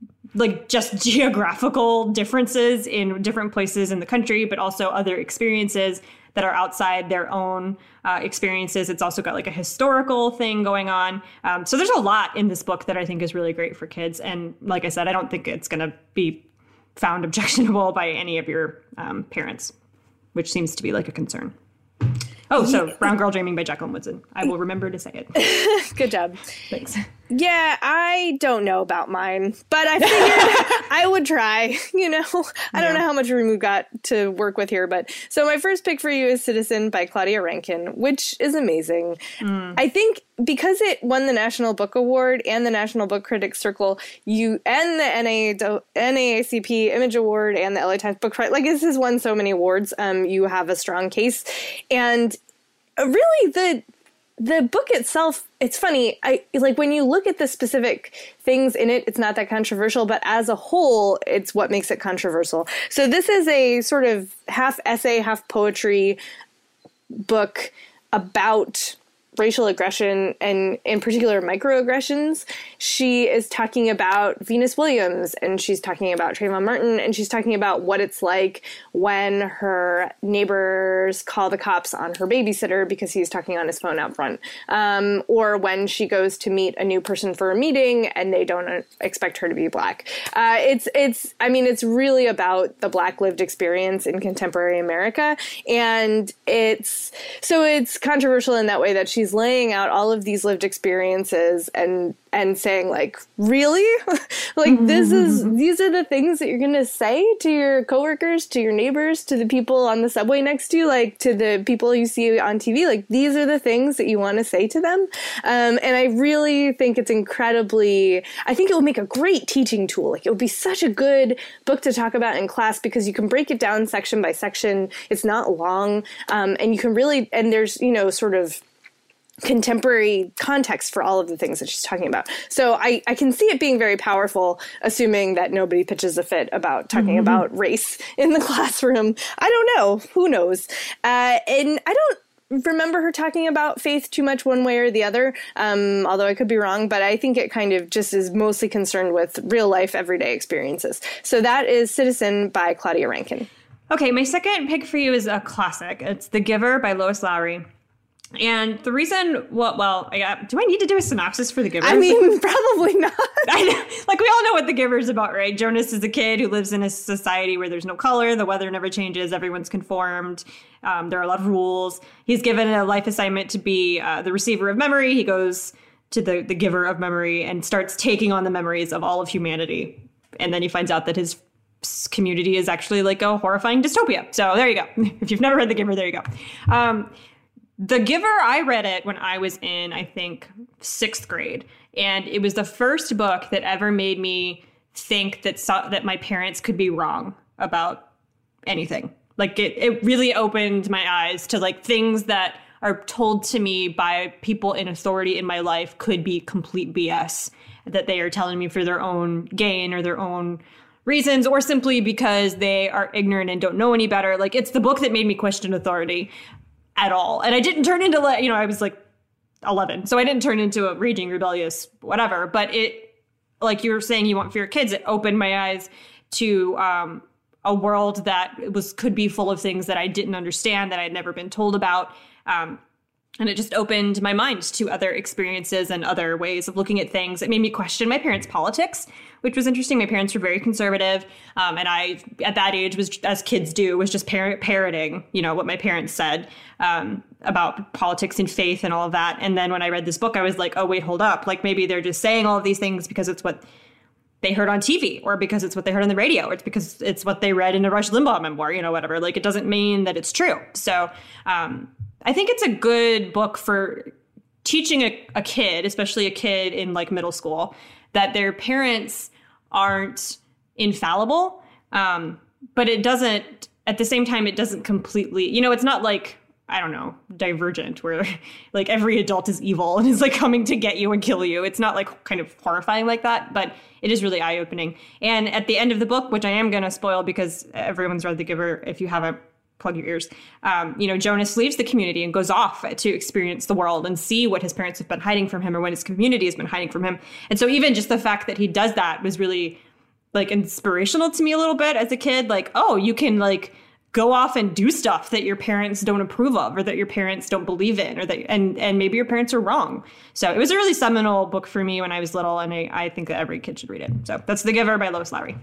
like just geographical differences in different places in the country, but also other experiences that are outside their own uh, experiences. It's also got like a historical thing going on. Um, so there's a lot in this book that I think is really great for kids. And like I said, I don't think it's going to be found objectionable by any of your um, parents, which seems to be like a concern. Oh, so Brown Girl Dreaming by Jacqueline Woodson. I will remember to say it. Good job. Thanks. Yeah, I don't know about mine, but I figured I would try, you know. I don't yeah. know how much room we've got to work with here, but so my first pick for you is Citizen by Claudia Rankine, which is amazing. Mm. I think because it won the National Book Award and the National Book Critics Circle, you and the N double A C P Image Award and the L A Times Book Prize, like this has won so many awards, um, you have a strong case. And really the The book itself, it's funny, I like when you look at the specific things in it, it's not that controversial, but as a whole, it's what makes it controversial. So this is a sort of half essay, half poetry book about racial aggression and in particular microaggressions. She is talking about Venus Williams and she's talking about Trayvon Martin and she's talking about what it's like when her neighbors call the cops on her babysitter because he's talking on his phone out front. Um, or when she goes to meet a new person for a meeting and they don't expect her to be black. Uh, it's, it's, I mean, it's really about the black lived experience in contemporary America. And it's, so it's controversial in that way that she's laying out all of these lived experiences and and saying like, really? like mm-hmm. this is these are the things that you're gonna say to your coworkers, to your neighbors, to the people on the subway next to you, like to the people you see on T V, like these are the things that you want to say to them. Um, and I really think it's incredibly, I think it will make a great teaching tool. Like it would be such a good book to talk about in class because you can break it down section by section. It's not long. Um, and you can really, and there's, you know, sort of contemporary context for all of the things that she's talking about. So I, I can see it being very powerful, assuming that nobody pitches a fit about talking mm-hmm. about race in the classroom. I don't know. Who knows? Uh, and I don't remember her talking about faith too much one way or the other, um, although I could be wrong, but I think it kind of just is mostly concerned with real life, everyday experiences. So that is Citizen by Claudia Rankine. Okay, my second pick for you is a classic. It's The Giver by Lois Lowry. And the reason, well, well, I got, do I need to do a synopsis for The Giver? I mean, probably not. I know, like, we all know what The Giver is about, right? Jonas is a kid who lives in a society where there's no color, the weather never changes, everyone's conformed, um, there are a lot of rules. He's given a life assignment to be uh, the receiver of memory. He goes to the, the giver of memory and starts taking on the memories of all of humanity. And then he finds out that his community is actually like a horrifying dystopia. So there you go. If you've never read The Giver, there you go. Um, The Giver, I read it when I was in, I think, sixth grade. And it was the first book that ever made me think that so, that my parents could be wrong about anything. Like, it, it really opened my eyes to, like, things that are told to me by people in authority in my life could be complete B S. that they are telling me for their own gain or their own reasons, or simply because they are ignorant and don't know any better. Like, it's the book that made me question authority at all. And I didn't turn into, like, you know, I was like eleven, so I didn't turn into a raging rebellious whatever. But it, like you were saying, you want for your kids, it opened my eyes to um, a world that was could be full of things that I didn't understand, that I'd never been told about. Um, And it just opened my mind to other experiences and other ways of looking at things. It made me question my parents' politics, which was interesting. My parents were very conservative. Um, and I, at that age, was, as kids do, was just par- parroting, you know, what my parents said um, about politics and faith and all of that. And then when I read this book, I was like, oh, wait, hold up. Like, maybe they're just saying all of these things because it's what they heard on T V, or because it's what they heard on the radio, or it's because it's what they read in a Rush Limbaugh memoir, you know, whatever. Like, it doesn't mean that it's true. So, um, I think it's a good book for teaching a, a kid, especially a kid in like middle school, that their parents aren't infallible. Um, but it doesn't, at the same time, it doesn't completely, you know, it's not like, I don't know, Divergent, where like every adult is evil and is like coming to get you and kill you. It's not like kind of horrifying like that, but it is really eye-opening. And at the end of the book, which I am going to spoil because everyone's read The Giver if you haven't, plug your ears. Um, you know, Jonas leaves the community and goes off to experience the world and see what his parents have been hiding from him, or what his community has been hiding from him. And so even just the fact that he does that was really like inspirational to me a little bit as a kid. Like, oh, you can like go off and do stuff that your parents don't approve of, or that your parents don't believe in, or that, and, and maybe your parents are wrong. So it was a really seminal book for me when I was little. And I, I think that every kid should read it. So that's The Giver by Lois Lowry.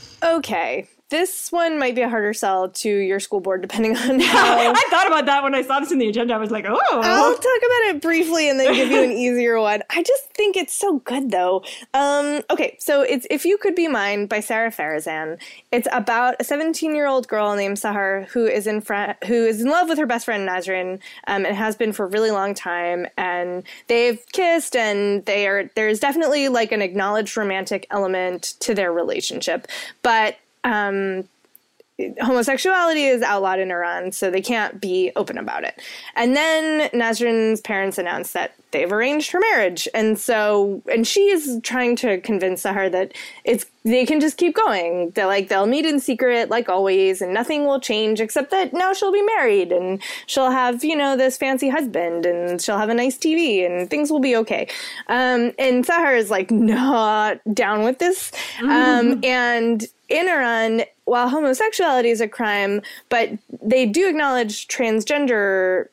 Okay. This one might be a harder sell to your school board, depending on how... I thought about that when I saw this in the agenda. I was like, oh. I'll talk about it briefly and then give you an easier one. I just think it's so good, though. Um, okay, so it's If You Could Be Mine by Sarah Farazan. It's about a seventeen-year-old girl named Sahar who is in fr- who is in love with her best friend Nazrin, um, and has been for a really long time. And they've kissed, and they are there's definitely like an acknowledged romantic element to their relationship. But Um, homosexuality is outlawed in Iran, so they can't be open about it. And then Nazrin's parents announced that they've arranged her marriage. And so, and she is trying to convince Sahar that it's, they can just keep going. They're like, they'll meet in secret, like always, and nothing will change except that now she'll be married and she'll have, you know, this fancy husband and she'll have a nice T V and things will be okay. Um, and Sahar is like not down with this. Mm-hmm. Um, and in Iran, while homosexuality is a crime, but they do acknowledge transgender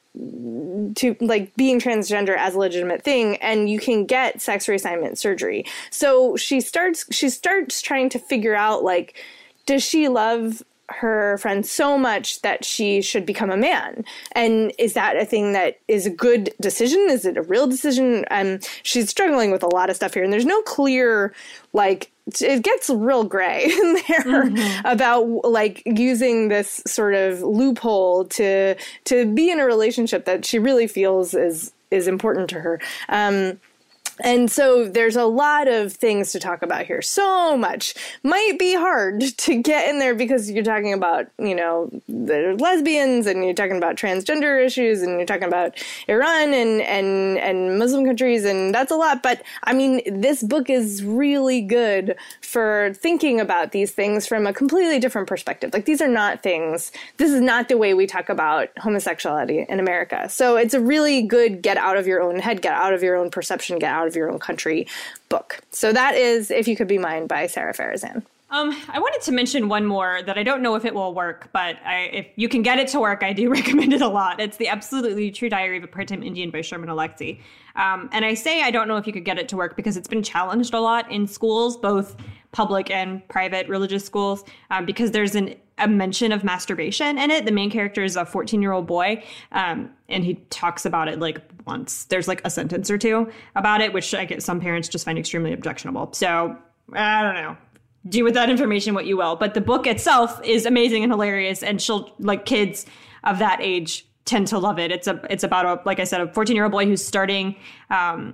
to like being transgender as a legitimate thing, and you can get sex reassignment surgery. So she starts she starts trying to figure out, like, does she love her friend so much that she should become a man? And is that a thing that is a good decision? Is it a real decision? Um, she's struggling with a lot of stuff here, and there's no clear, like, it gets real gray in there mm-hmm. about like using this sort of loophole to to be in a relationship that she really feels is is important to her. Um, And so there's a lot of things to talk about here. So much. Might be hard to get in there because you're talking about, you know, the lesbians, and you're talking about transgender issues, and you're talking about Iran and, and, and Muslim countries, and that's a lot. But I mean, this book is really good for thinking about these things from a completely different perspective. Like, these are not things, this is not the way we talk about homosexuality in America. So it's a really good get out of your own head, get out of your own perception, get out of your own country book. So that is If You Could Be Mine by Sarah Farazan. Um, I wanted to mention one more that I don't know if it will work, but I, if you can get it to work, I do recommend it a lot. It's The Absolutely True Diary of a Part-Time Indian by Sherman Alexie. Um, and I say I don't know if you could get it to work because it's been challenged a lot in schools, both public and private religious schools, um, because there's an, a mention of masturbation in it. The main character is a fourteen-year-old boy, um, and he talks about it like once. There's like a sentence or two about it, which I get some parents just find extremely objectionable. So I don't know. Do with that information what you will. But the book itself is amazing and hilarious, and she'll like kids of that age tend to love it. It's a it's about a like I said a fourteen-year-old boy who's starting um,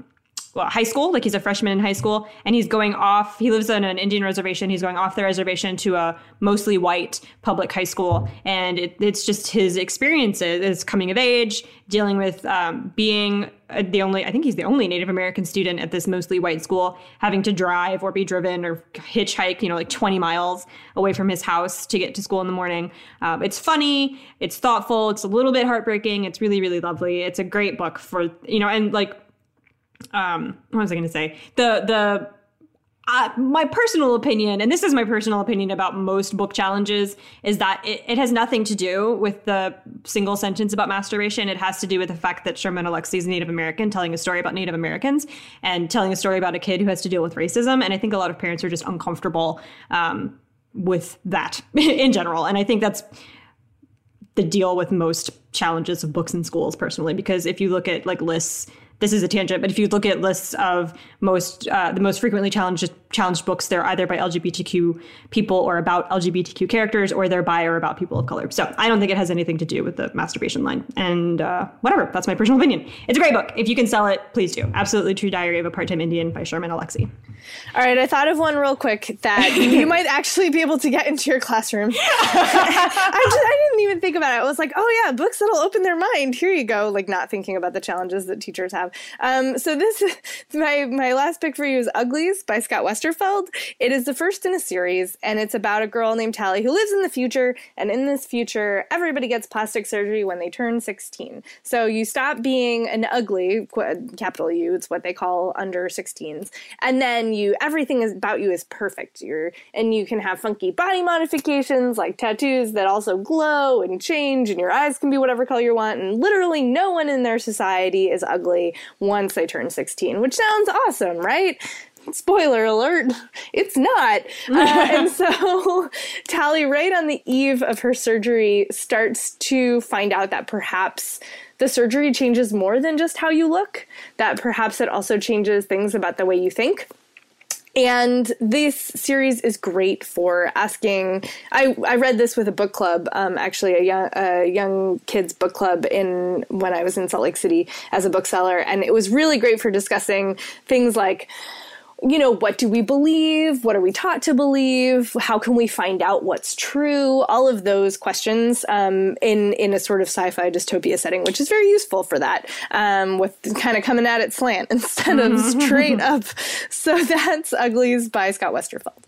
well, high school, like he's a freshman in high school, and he's going off, he lives on an Indian reservation, he's going off the reservation to a mostly white public high school, and it, it's just his experiences, his coming of age, dealing with um, being the only, I think he's the only Native American student at this mostly white school, having to drive or be driven or hitchhike, you know, like twenty miles away from his house to get to school in the morning. Um, it's funny, it's thoughtful, it's a little bit heartbreaking, it's really, really lovely. It's a great book for, you know, and like, Um, what was I going to say? The, the, uh, my personal opinion, and this is my personal opinion about most book challenges, is that it, it has nothing to do with the single sentence about masturbation. It has to do with the fact that Sherman Alexie is Native American, telling a story about Native Americans and telling a story about a kid who has to deal with racism. And I think a lot of parents are just uncomfortable, um, with that in general. And I think that's the deal with most challenges of books in schools personally, because if you look at like lists, this is a tangent, but if you look at lists of most uh, the most frequently challenged challenged books, they're either by L G B T Q people or about L G B T Q characters, or they're by or about people of color. So I don't think it has anything to do with the masturbation line. And uh, whatever, that's my personal opinion. It's a great book. If you can sell it, please do. Absolutely True Diary of a Part-Time Indian by Sherman Alexie. All right, I thought of one real quick that you might actually be able to get into your classroom. I, just, I didn't even think about it. I was like, oh yeah, books that'll open their mind. Here you go. Like not thinking about the challenges that teachers have. Um, so this, my my last pick for you is Uglies by Scott Westerfeld. It is the first in a series, and it's about a girl named Tally who lives in the future, and in this future, everybody gets plastic surgery when they turn sixteen. So you stop being an ugly, capital U, it's what they call under sixteens, and then you everything is about you is perfect. You're and you can have funky body modifications like tattoos that also glow and change, and your eyes can be whatever color you want, and literally no one in their society is ugly once they turn sixteen, which sounds awesome, right? Spoiler alert, it's not. Uh, and so Tally, right on the eve of her surgery, starts to find out that perhaps the surgery changes more than just how you look, that perhaps it also changes things about the way you think. And this series is great for asking. I, I read this with a book club, um, actually a young, a young kids book club in when I was in Salt Lake City as a bookseller. And it was really great for discussing things like, you know, what do we believe? What are we taught to believe? How can we find out what's true? All of those questions um, in, in a sort of sci-fi dystopia setting, which is very useful for that, um, with kind of coming at it slant instead of straight up. So that's Uglies by Scott Westerfeld.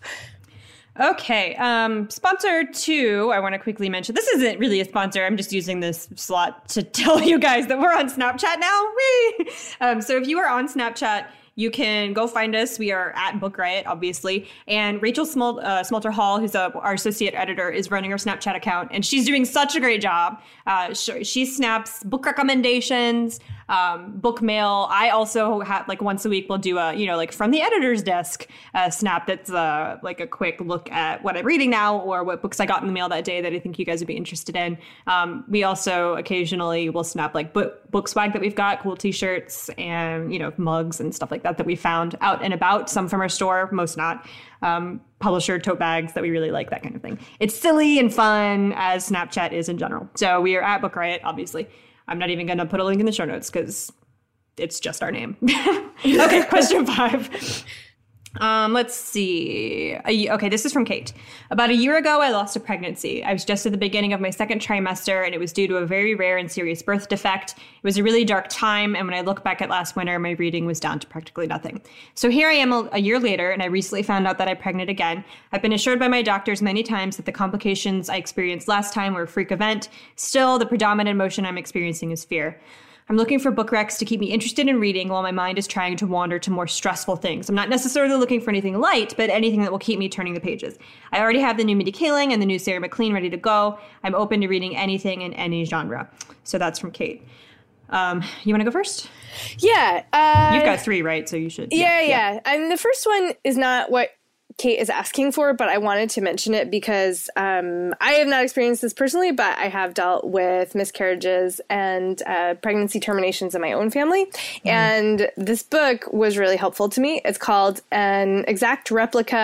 Okay. Um, sponsor two, I want to quickly mention. This isn't really a sponsor. I'm just using this slot to tell you guys that we're on Snapchat now. Whee! Um, so if you are on Snapchat, you can go find us. We are at Book Riot, obviously. And Rachel Smol- uh, Smelter Hall, who's a, our associate editor, is running our Snapchat account. And she's doing such a great job. Uh, she, she snaps book recommendations, um, book mail. I also have, like, once a week, we'll do a, you know, like, from the editor's desk uh, snap that's uh, like a quick look at what I'm reading now or what books I got in the mail that day that I think you guys would be interested in. Um, we also occasionally will snap, like, book, book swag that we've got, cool T-shirts and, you know, mugs and stuff like that that we found out and about, some from our store, most not. Um, publisher tote bags that we really like, that kind of thing. It's silly and fun, as Snapchat is in general. So we are at Book Riot, obviously. I'm not even going to put a link in the show notes because it's just our name. Okay, question five. Um, let's see. Okay, this is from Kate. About a year ago, I lost a pregnancy. I was just at the beginning of my second trimester, and it was due to a very rare and serious birth defect. It was a really dark time, and when I look back at last winter, my reading was down to practically nothing. So here I am a, a year later, and I recently found out that I'm pregnant again. I've been assured by my doctors many times that the complications I experienced last time were a freak event. Still, the predominant emotion I'm experiencing is fear. I'm looking for book recs to keep me interested in reading while my mind is trying to wander to more stressful things. I'm not necessarily looking for anything light, but anything that will keep me turning the pages. I already have the new Mindy Kaling and the new Sarah McLean ready to go. I'm open to reading anything in any genre. So that's from Kate. Um, you want to go first? Yeah. Uh, You've got three, right? So you should. Yeah, yeah. yeah. And the first one is not what Kate is asking for, but I wanted to mention it because um, I have not experienced this personally, but I have dealt with miscarriages and uh, pregnancy terminations in my own family. Mm. And this book was really helpful to me. It's called An Exact Replica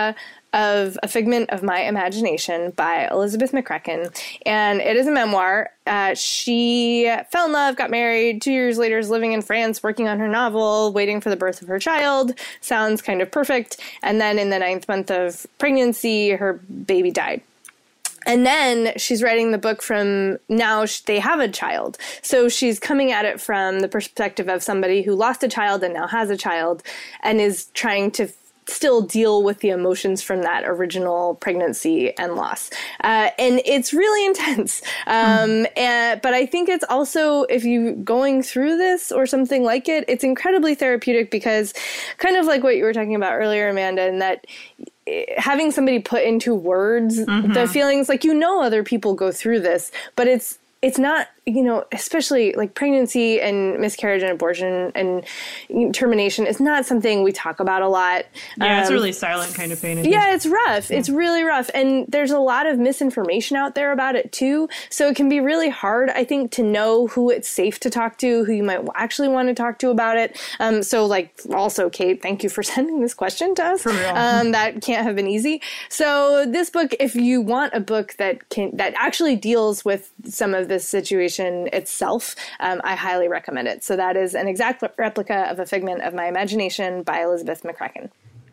of A Figment of My Imagination by Elizabeth McCracken. And it is a memoir. Uh, she fell in love, got married, two years later is living in France, working on her novel, waiting for the birth of her child. Sounds kind of perfect. And then in the ninth month of pregnancy, her baby died. And then she's writing the book from now they have a child. So she's coming at it from the perspective of somebody who lost a child and now has a child and is trying to still deal with the emotions from that original pregnancy and loss. Uh, and it's really intense. Um, mm. and, but I think it's also, if you going through this or something like it, it's incredibly therapeutic because kind of like what you were talking about earlier, Amanda, and that having somebody put into words mm-hmm. the feelings, like, you know, other people go through this, but it's, it's not, you know, especially like pregnancy and miscarriage and abortion and termination is not something we talk about a lot. Yeah, um, it's really um, silent kind of pain. Yeah, it's rough. Yeah. It's really rough. And there's a lot of misinformation out there about it too. So it can be really hard, I think, to know who it's safe to talk to, who you might actually want to talk to about it. Um, so like also, Kate, thank you for sending this question to us. For real. Um, that can't have been easy. So this book, if you want a book that can, that actually deals with some of this situation itself, um, I highly recommend it. So that is an exact replica of A Figment of My Imagination by Elizabeth McCracken.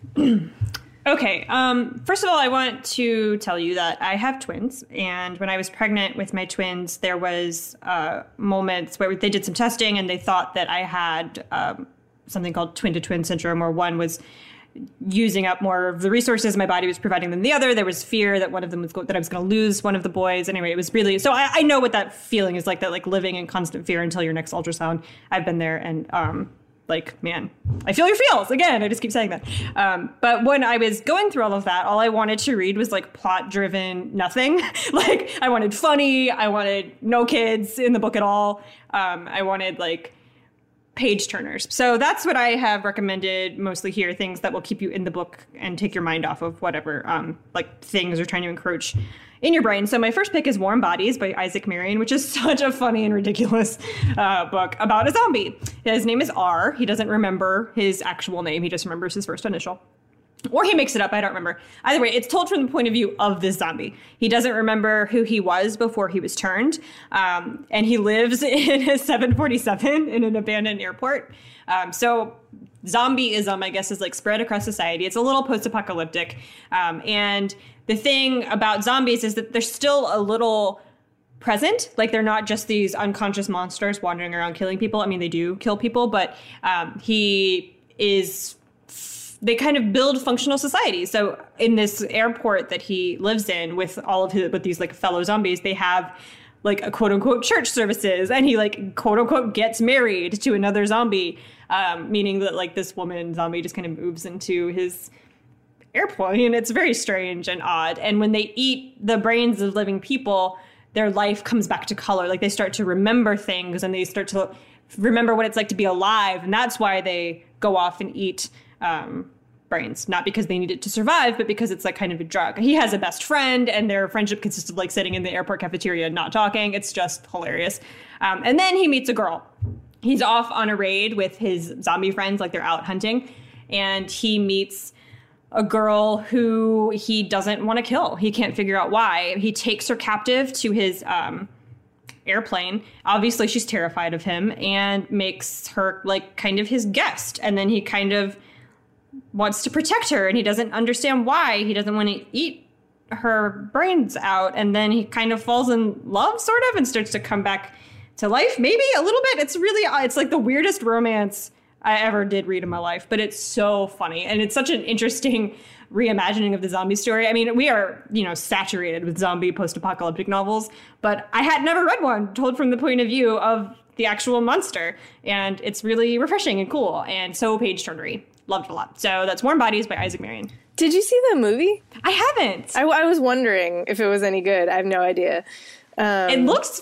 Okay. Um, first of all, I want to tell you that I have twins. And when I was pregnant with my twins, there was uh, moments where they did some testing and they thought that I had um, something called twin-to-twin syndrome, where one was using up more of the resources my body was providing than the other. There was fear that one of them was go- that I was going to lose one of the boys. Anyway, it was really, so I, I know what that feeling is like, that like living in constant fear until your next ultrasound. I've been there, and um, like, man, I feel your feels again. I just keep saying that. Um, but when I was going through all of that, all I wanted to read was like plot driven nothing. Like I wanted funny. I wanted no kids in the book at all. Um, I wanted like page turners. So that's what I have recommended mostly here, things that will keep you in the book and take your mind off of whatever um, like things are trying to encroach in your brain. So my first pick is Warm Bodies by Isaac Marion, which is such a funny and ridiculous uh, book about a zombie. His name is R. He doesn't remember his actual name. He just remembers his first initial. Or he makes it up. I don't remember. Either way, it's told from the point of view of this zombie. He doesn't remember who he was before he was turned. Um, and he lives in a seven forty-seven in an abandoned airport. Um, so zombieism, I guess, is like spread across society. It's a little post-apocalyptic. Um, and the thing about zombies is that they're still a little present. Like they're not just these unconscious monsters wandering around killing people. I mean, they do kill people, but um, he is... they kind of build functional societies. So in this airport that he lives in with all of his, with these like fellow zombies, they have like a quote unquote church services, and he like quote unquote gets married to another zombie, um, meaning that like this woman zombie just kind of moves into his airplane. It's very strange and odd. And when they eat the brains of living people, their life comes back to color. Like they start to remember things and they start to remember what it's like to be alive. And that's why they go off and eat um, brains, not because they need it to survive, but because it's like kind of a drug. He has a best friend and their friendship consists of like sitting in the airport cafeteria and not talking. It's just hilarious. Um, and then he meets a girl. He's off on a raid with his zombie friends, like they're out hunting. And he meets a girl who he doesn't want to kill. He can't figure out why. He takes her captive to his um, airplane. Obviously, she's terrified of him and makes her like kind of his guest. And then he kind of wants to protect her and he doesn't understand why. He doesn't want to eat her brains out. And then he kind of falls in love sort of and starts to come back to life. Maybe a little bit. It's really, it's like the weirdest romance I ever did read in my life, but it's so funny. And it's such an interesting reimagining of the zombie story. I mean, we are, you know, saturated with zombie post-apocalyptic novels, but I had never read one told from the point of view of the actual monster. And it's really refreshing and cool and so page-turnery. Loved it a lot. So that's Warm Bodies by Isaac Marion. Did you see the movie? I haven't. I, I was wondering if it was any good. I have no idea. Um, it looks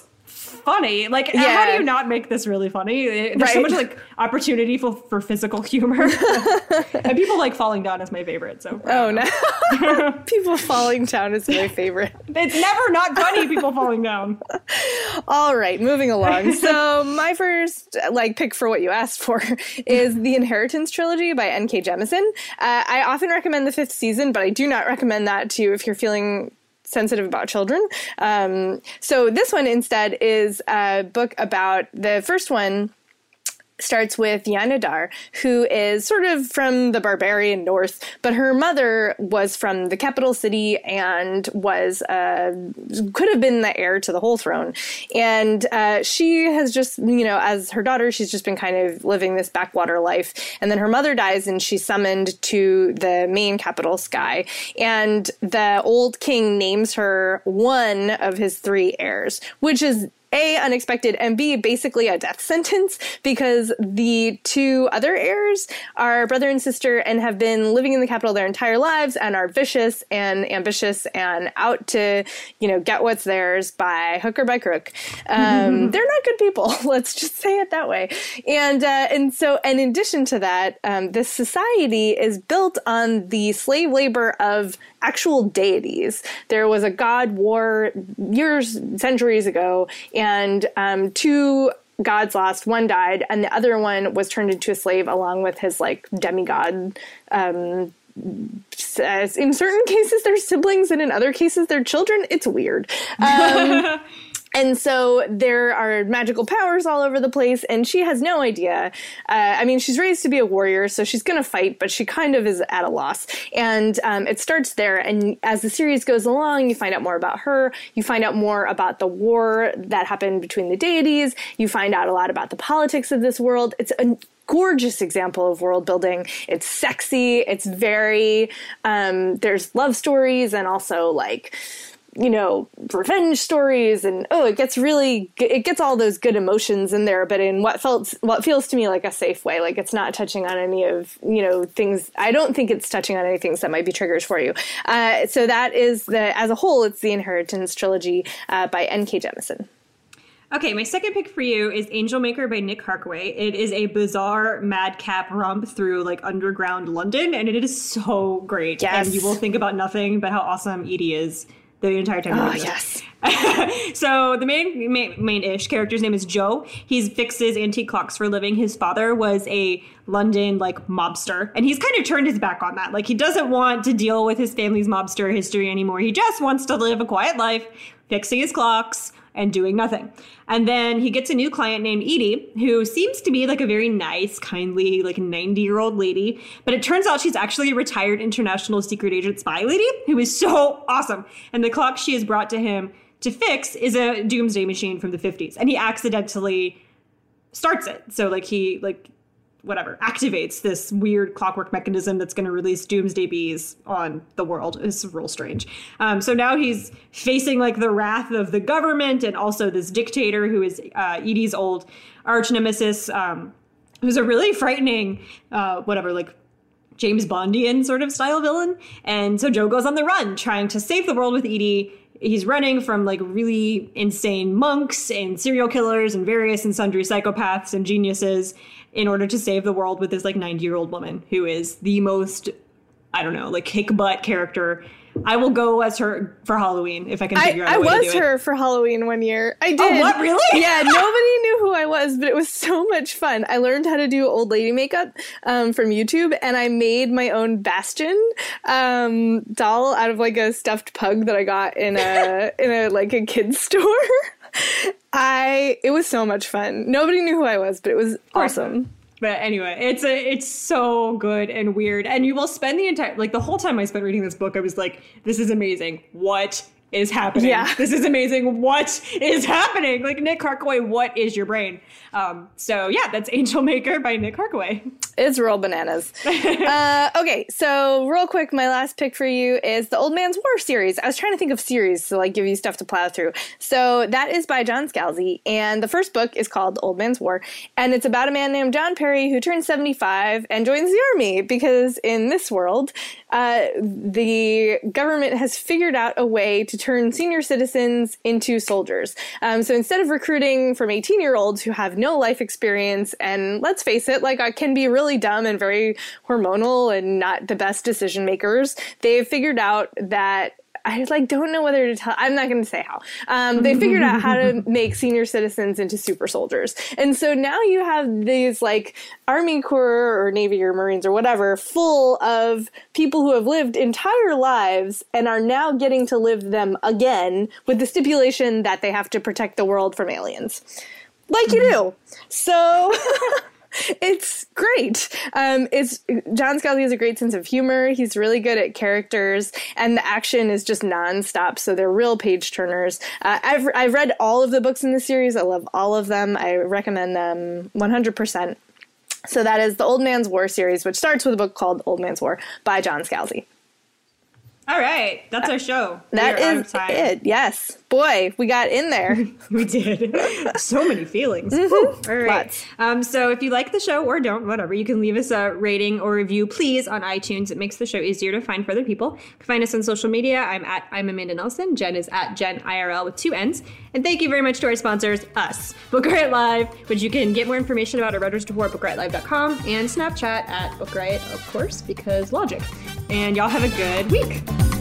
funny. Like, Yeah. how do you not make this really funny? There's Right. so much like opportunity for, for physical humor. And people like falling down is my favorite. So Oh no. People falling down is my favorite. it's never not funny. People falling down. All right, moving along. So my first like pick for what you asked for is the Inheritance trilogy by N K Jemisin. Uh, I often recommend the fifth season, but I do not recommend that to you if you're feeling sensitive about children. Um, so this one instead is a book about the first one. Starts with Yanadar, who is sort of from the barbarian north, but her mother was from the capital city and was uh, could have been the heir to the whole throne. And uh, she has just, you know, as her daughter, she's just been kind of living this backwater life. And then her mother dies, and she's summoned to the main capital, Sky. And the old king names her one of his three heirs, which is A, unexpected, and B, basically a death sentence, because the two other heirs are brother and sister and have been living in the capital their entire lives and are vicious and ambitious and out to, you know, get what's theirs by hook or by crook. Um, they're not good people. Let's just say it that way. And uh, and so, and in addition to that, um, this society is built on the slave labor of actual deities. There was a god war years, centuries ago, and um, two gods lost. One died, and the other one was turned into a slave along with his like demigod. Um, in certain cases, they're siblings, and in other cases, they're children. It's weird. Um, And so there are magical powers all over the place, and she has no idea. Uh, I mean, she's raised to be a warrior, so she's going to fight, but she kind of is at a loss. And um, it starts there, and as the series goes along, you find out more about her. You find out more about the war that happened between the deities. You find out a lot about the politics of this world. It's a gorgeous example of world building. It's sexy. It's very, um, there's love stories and also like, you know, revenge stories, and oh, it gets really, it gets all those good emotions in there, but in what felt, what feels to me like a safe way. Like it's not touching on any of, you know, things. I don't think it's touching on any things that might be triggers for you. Uh, so that is the, as a whole, it's the Inheritance trilogy uh, by N K Jemisin. Okay, my second pick for you is Angel Maker by Nick Harkaway. It is a bizarre madcap romp through like underground London, and it is so great. Yes. And you will think about nothing but how awesome Edie is the entire time. Oh, yes. So the main, main main-ish character's name is Joe. He fixes antique clocks for a living. His father was a London like mobster, and he's kind of turned his back on that. Like he doesn't want to deal with his family's mobster history anymore. He just wants to live a quiet life, fixing his clocks and doing nothing. And then he gets a new client named Edie, who seems to be like a very nice, kindly, like ninety-year-old lady. But it turns out she's actually a retired international secret agent spy lady who is so awesome. And the clock she has brought to him to fix is a doomsday machine from the fifties. And he accidentally starts it. So like he like whatever activates this weird clockwork mechanism that's going to release doomsday bees on the world. It's real strange. Um, so now he's facing like the wrath of the government and also this dictator who is uh, Edie's old arch nemesis, um, who's a really frightening, uh, whatever, like James Bondian sort of style villain. And so Joe goes on the run trying to save the world with Edie. He's running from like really insane monks and serial killers and various and sundry psychopaths and geniuses in order to save the world with this like ninety-year-old woman who is the most, I don't know, like kick butt character. I will go as her for Halloween if I can figure I, out a I way to was do her it. for Halloween one year. I did. Oh, what? Really? Yeah, nobody knew who I was, but it was so much fun. I learned how to do old lady makeup um, from YouTube, and I made my own Bastion um, doll out of like a stuffed pug that I got in a in a like a kid's store. I it was so much fun. Nobody knew who I was, but it was awesome. But anyway, it's a it's so good and weird. And you will spend the entire, like the whole time I spent reading this book, I was like, this is amazing. What is happening? Yeah. This is amazing. What is happening? Like Nick Harkaway, what is your brain? Um, so yeah, that's Angel Maker by Nick Harkaway. It's real bananas. uh, okay, so real quick, my last pick for you is the Old Man's War series. I was trying to think of series to like give you stuff to plow through. So that is by John Scalzi, and the first book is called Old Man's War, and it's about a man named John Perry who turns seventy-five and joins the army because in this world, uh, the government has figured out a way to turn senior citizens into soldiers. Um, so instead of recruiting from eighteen-year-olds who have no life experience, and let's face it, like I can be really dumb and very hormonal and not the best decision makers, they've figured out that I like don't know whether to tell. I'm not going to say how. Um, they figured out how to make senior citizens into super soldiers, and so now you have these like Army Corps or Navy or Marines or whatever, full of people who have lived entire lives and are now getting to live them again, with the stipulation that they have to protect the world from aliens, like you do. So. It's great. Um, it's John Scalzi has a great sense of humor. He's really good at characters, and the action is just nonstop. So they're real page turners. Uh, I've I've read all of the books in the series. I love all of them. I recommend them one hundred percent. So that is the Old Man's War series, which starts with a book called Old Man's War by John Scalzi. All right, that's our show. That is it. Yes. Boy, we got in there. We did. So many feelings. Mm-hmm. All right. Um, so if you like the show or don't, whatever, you can leave us a rating or review, please, on iTunes. It makes the show easier to find for other people. You can find us on social media. I'm at I'm Amanda Nelson. Jen is at Jen I R L with two N's. And thank you very much to our sponsors, us, Book Riot Live, which you can get more information about at Red Rose Report, book riot live dot com, and Snapchat at Book Riot, of course, because logic. And y'all have a good week.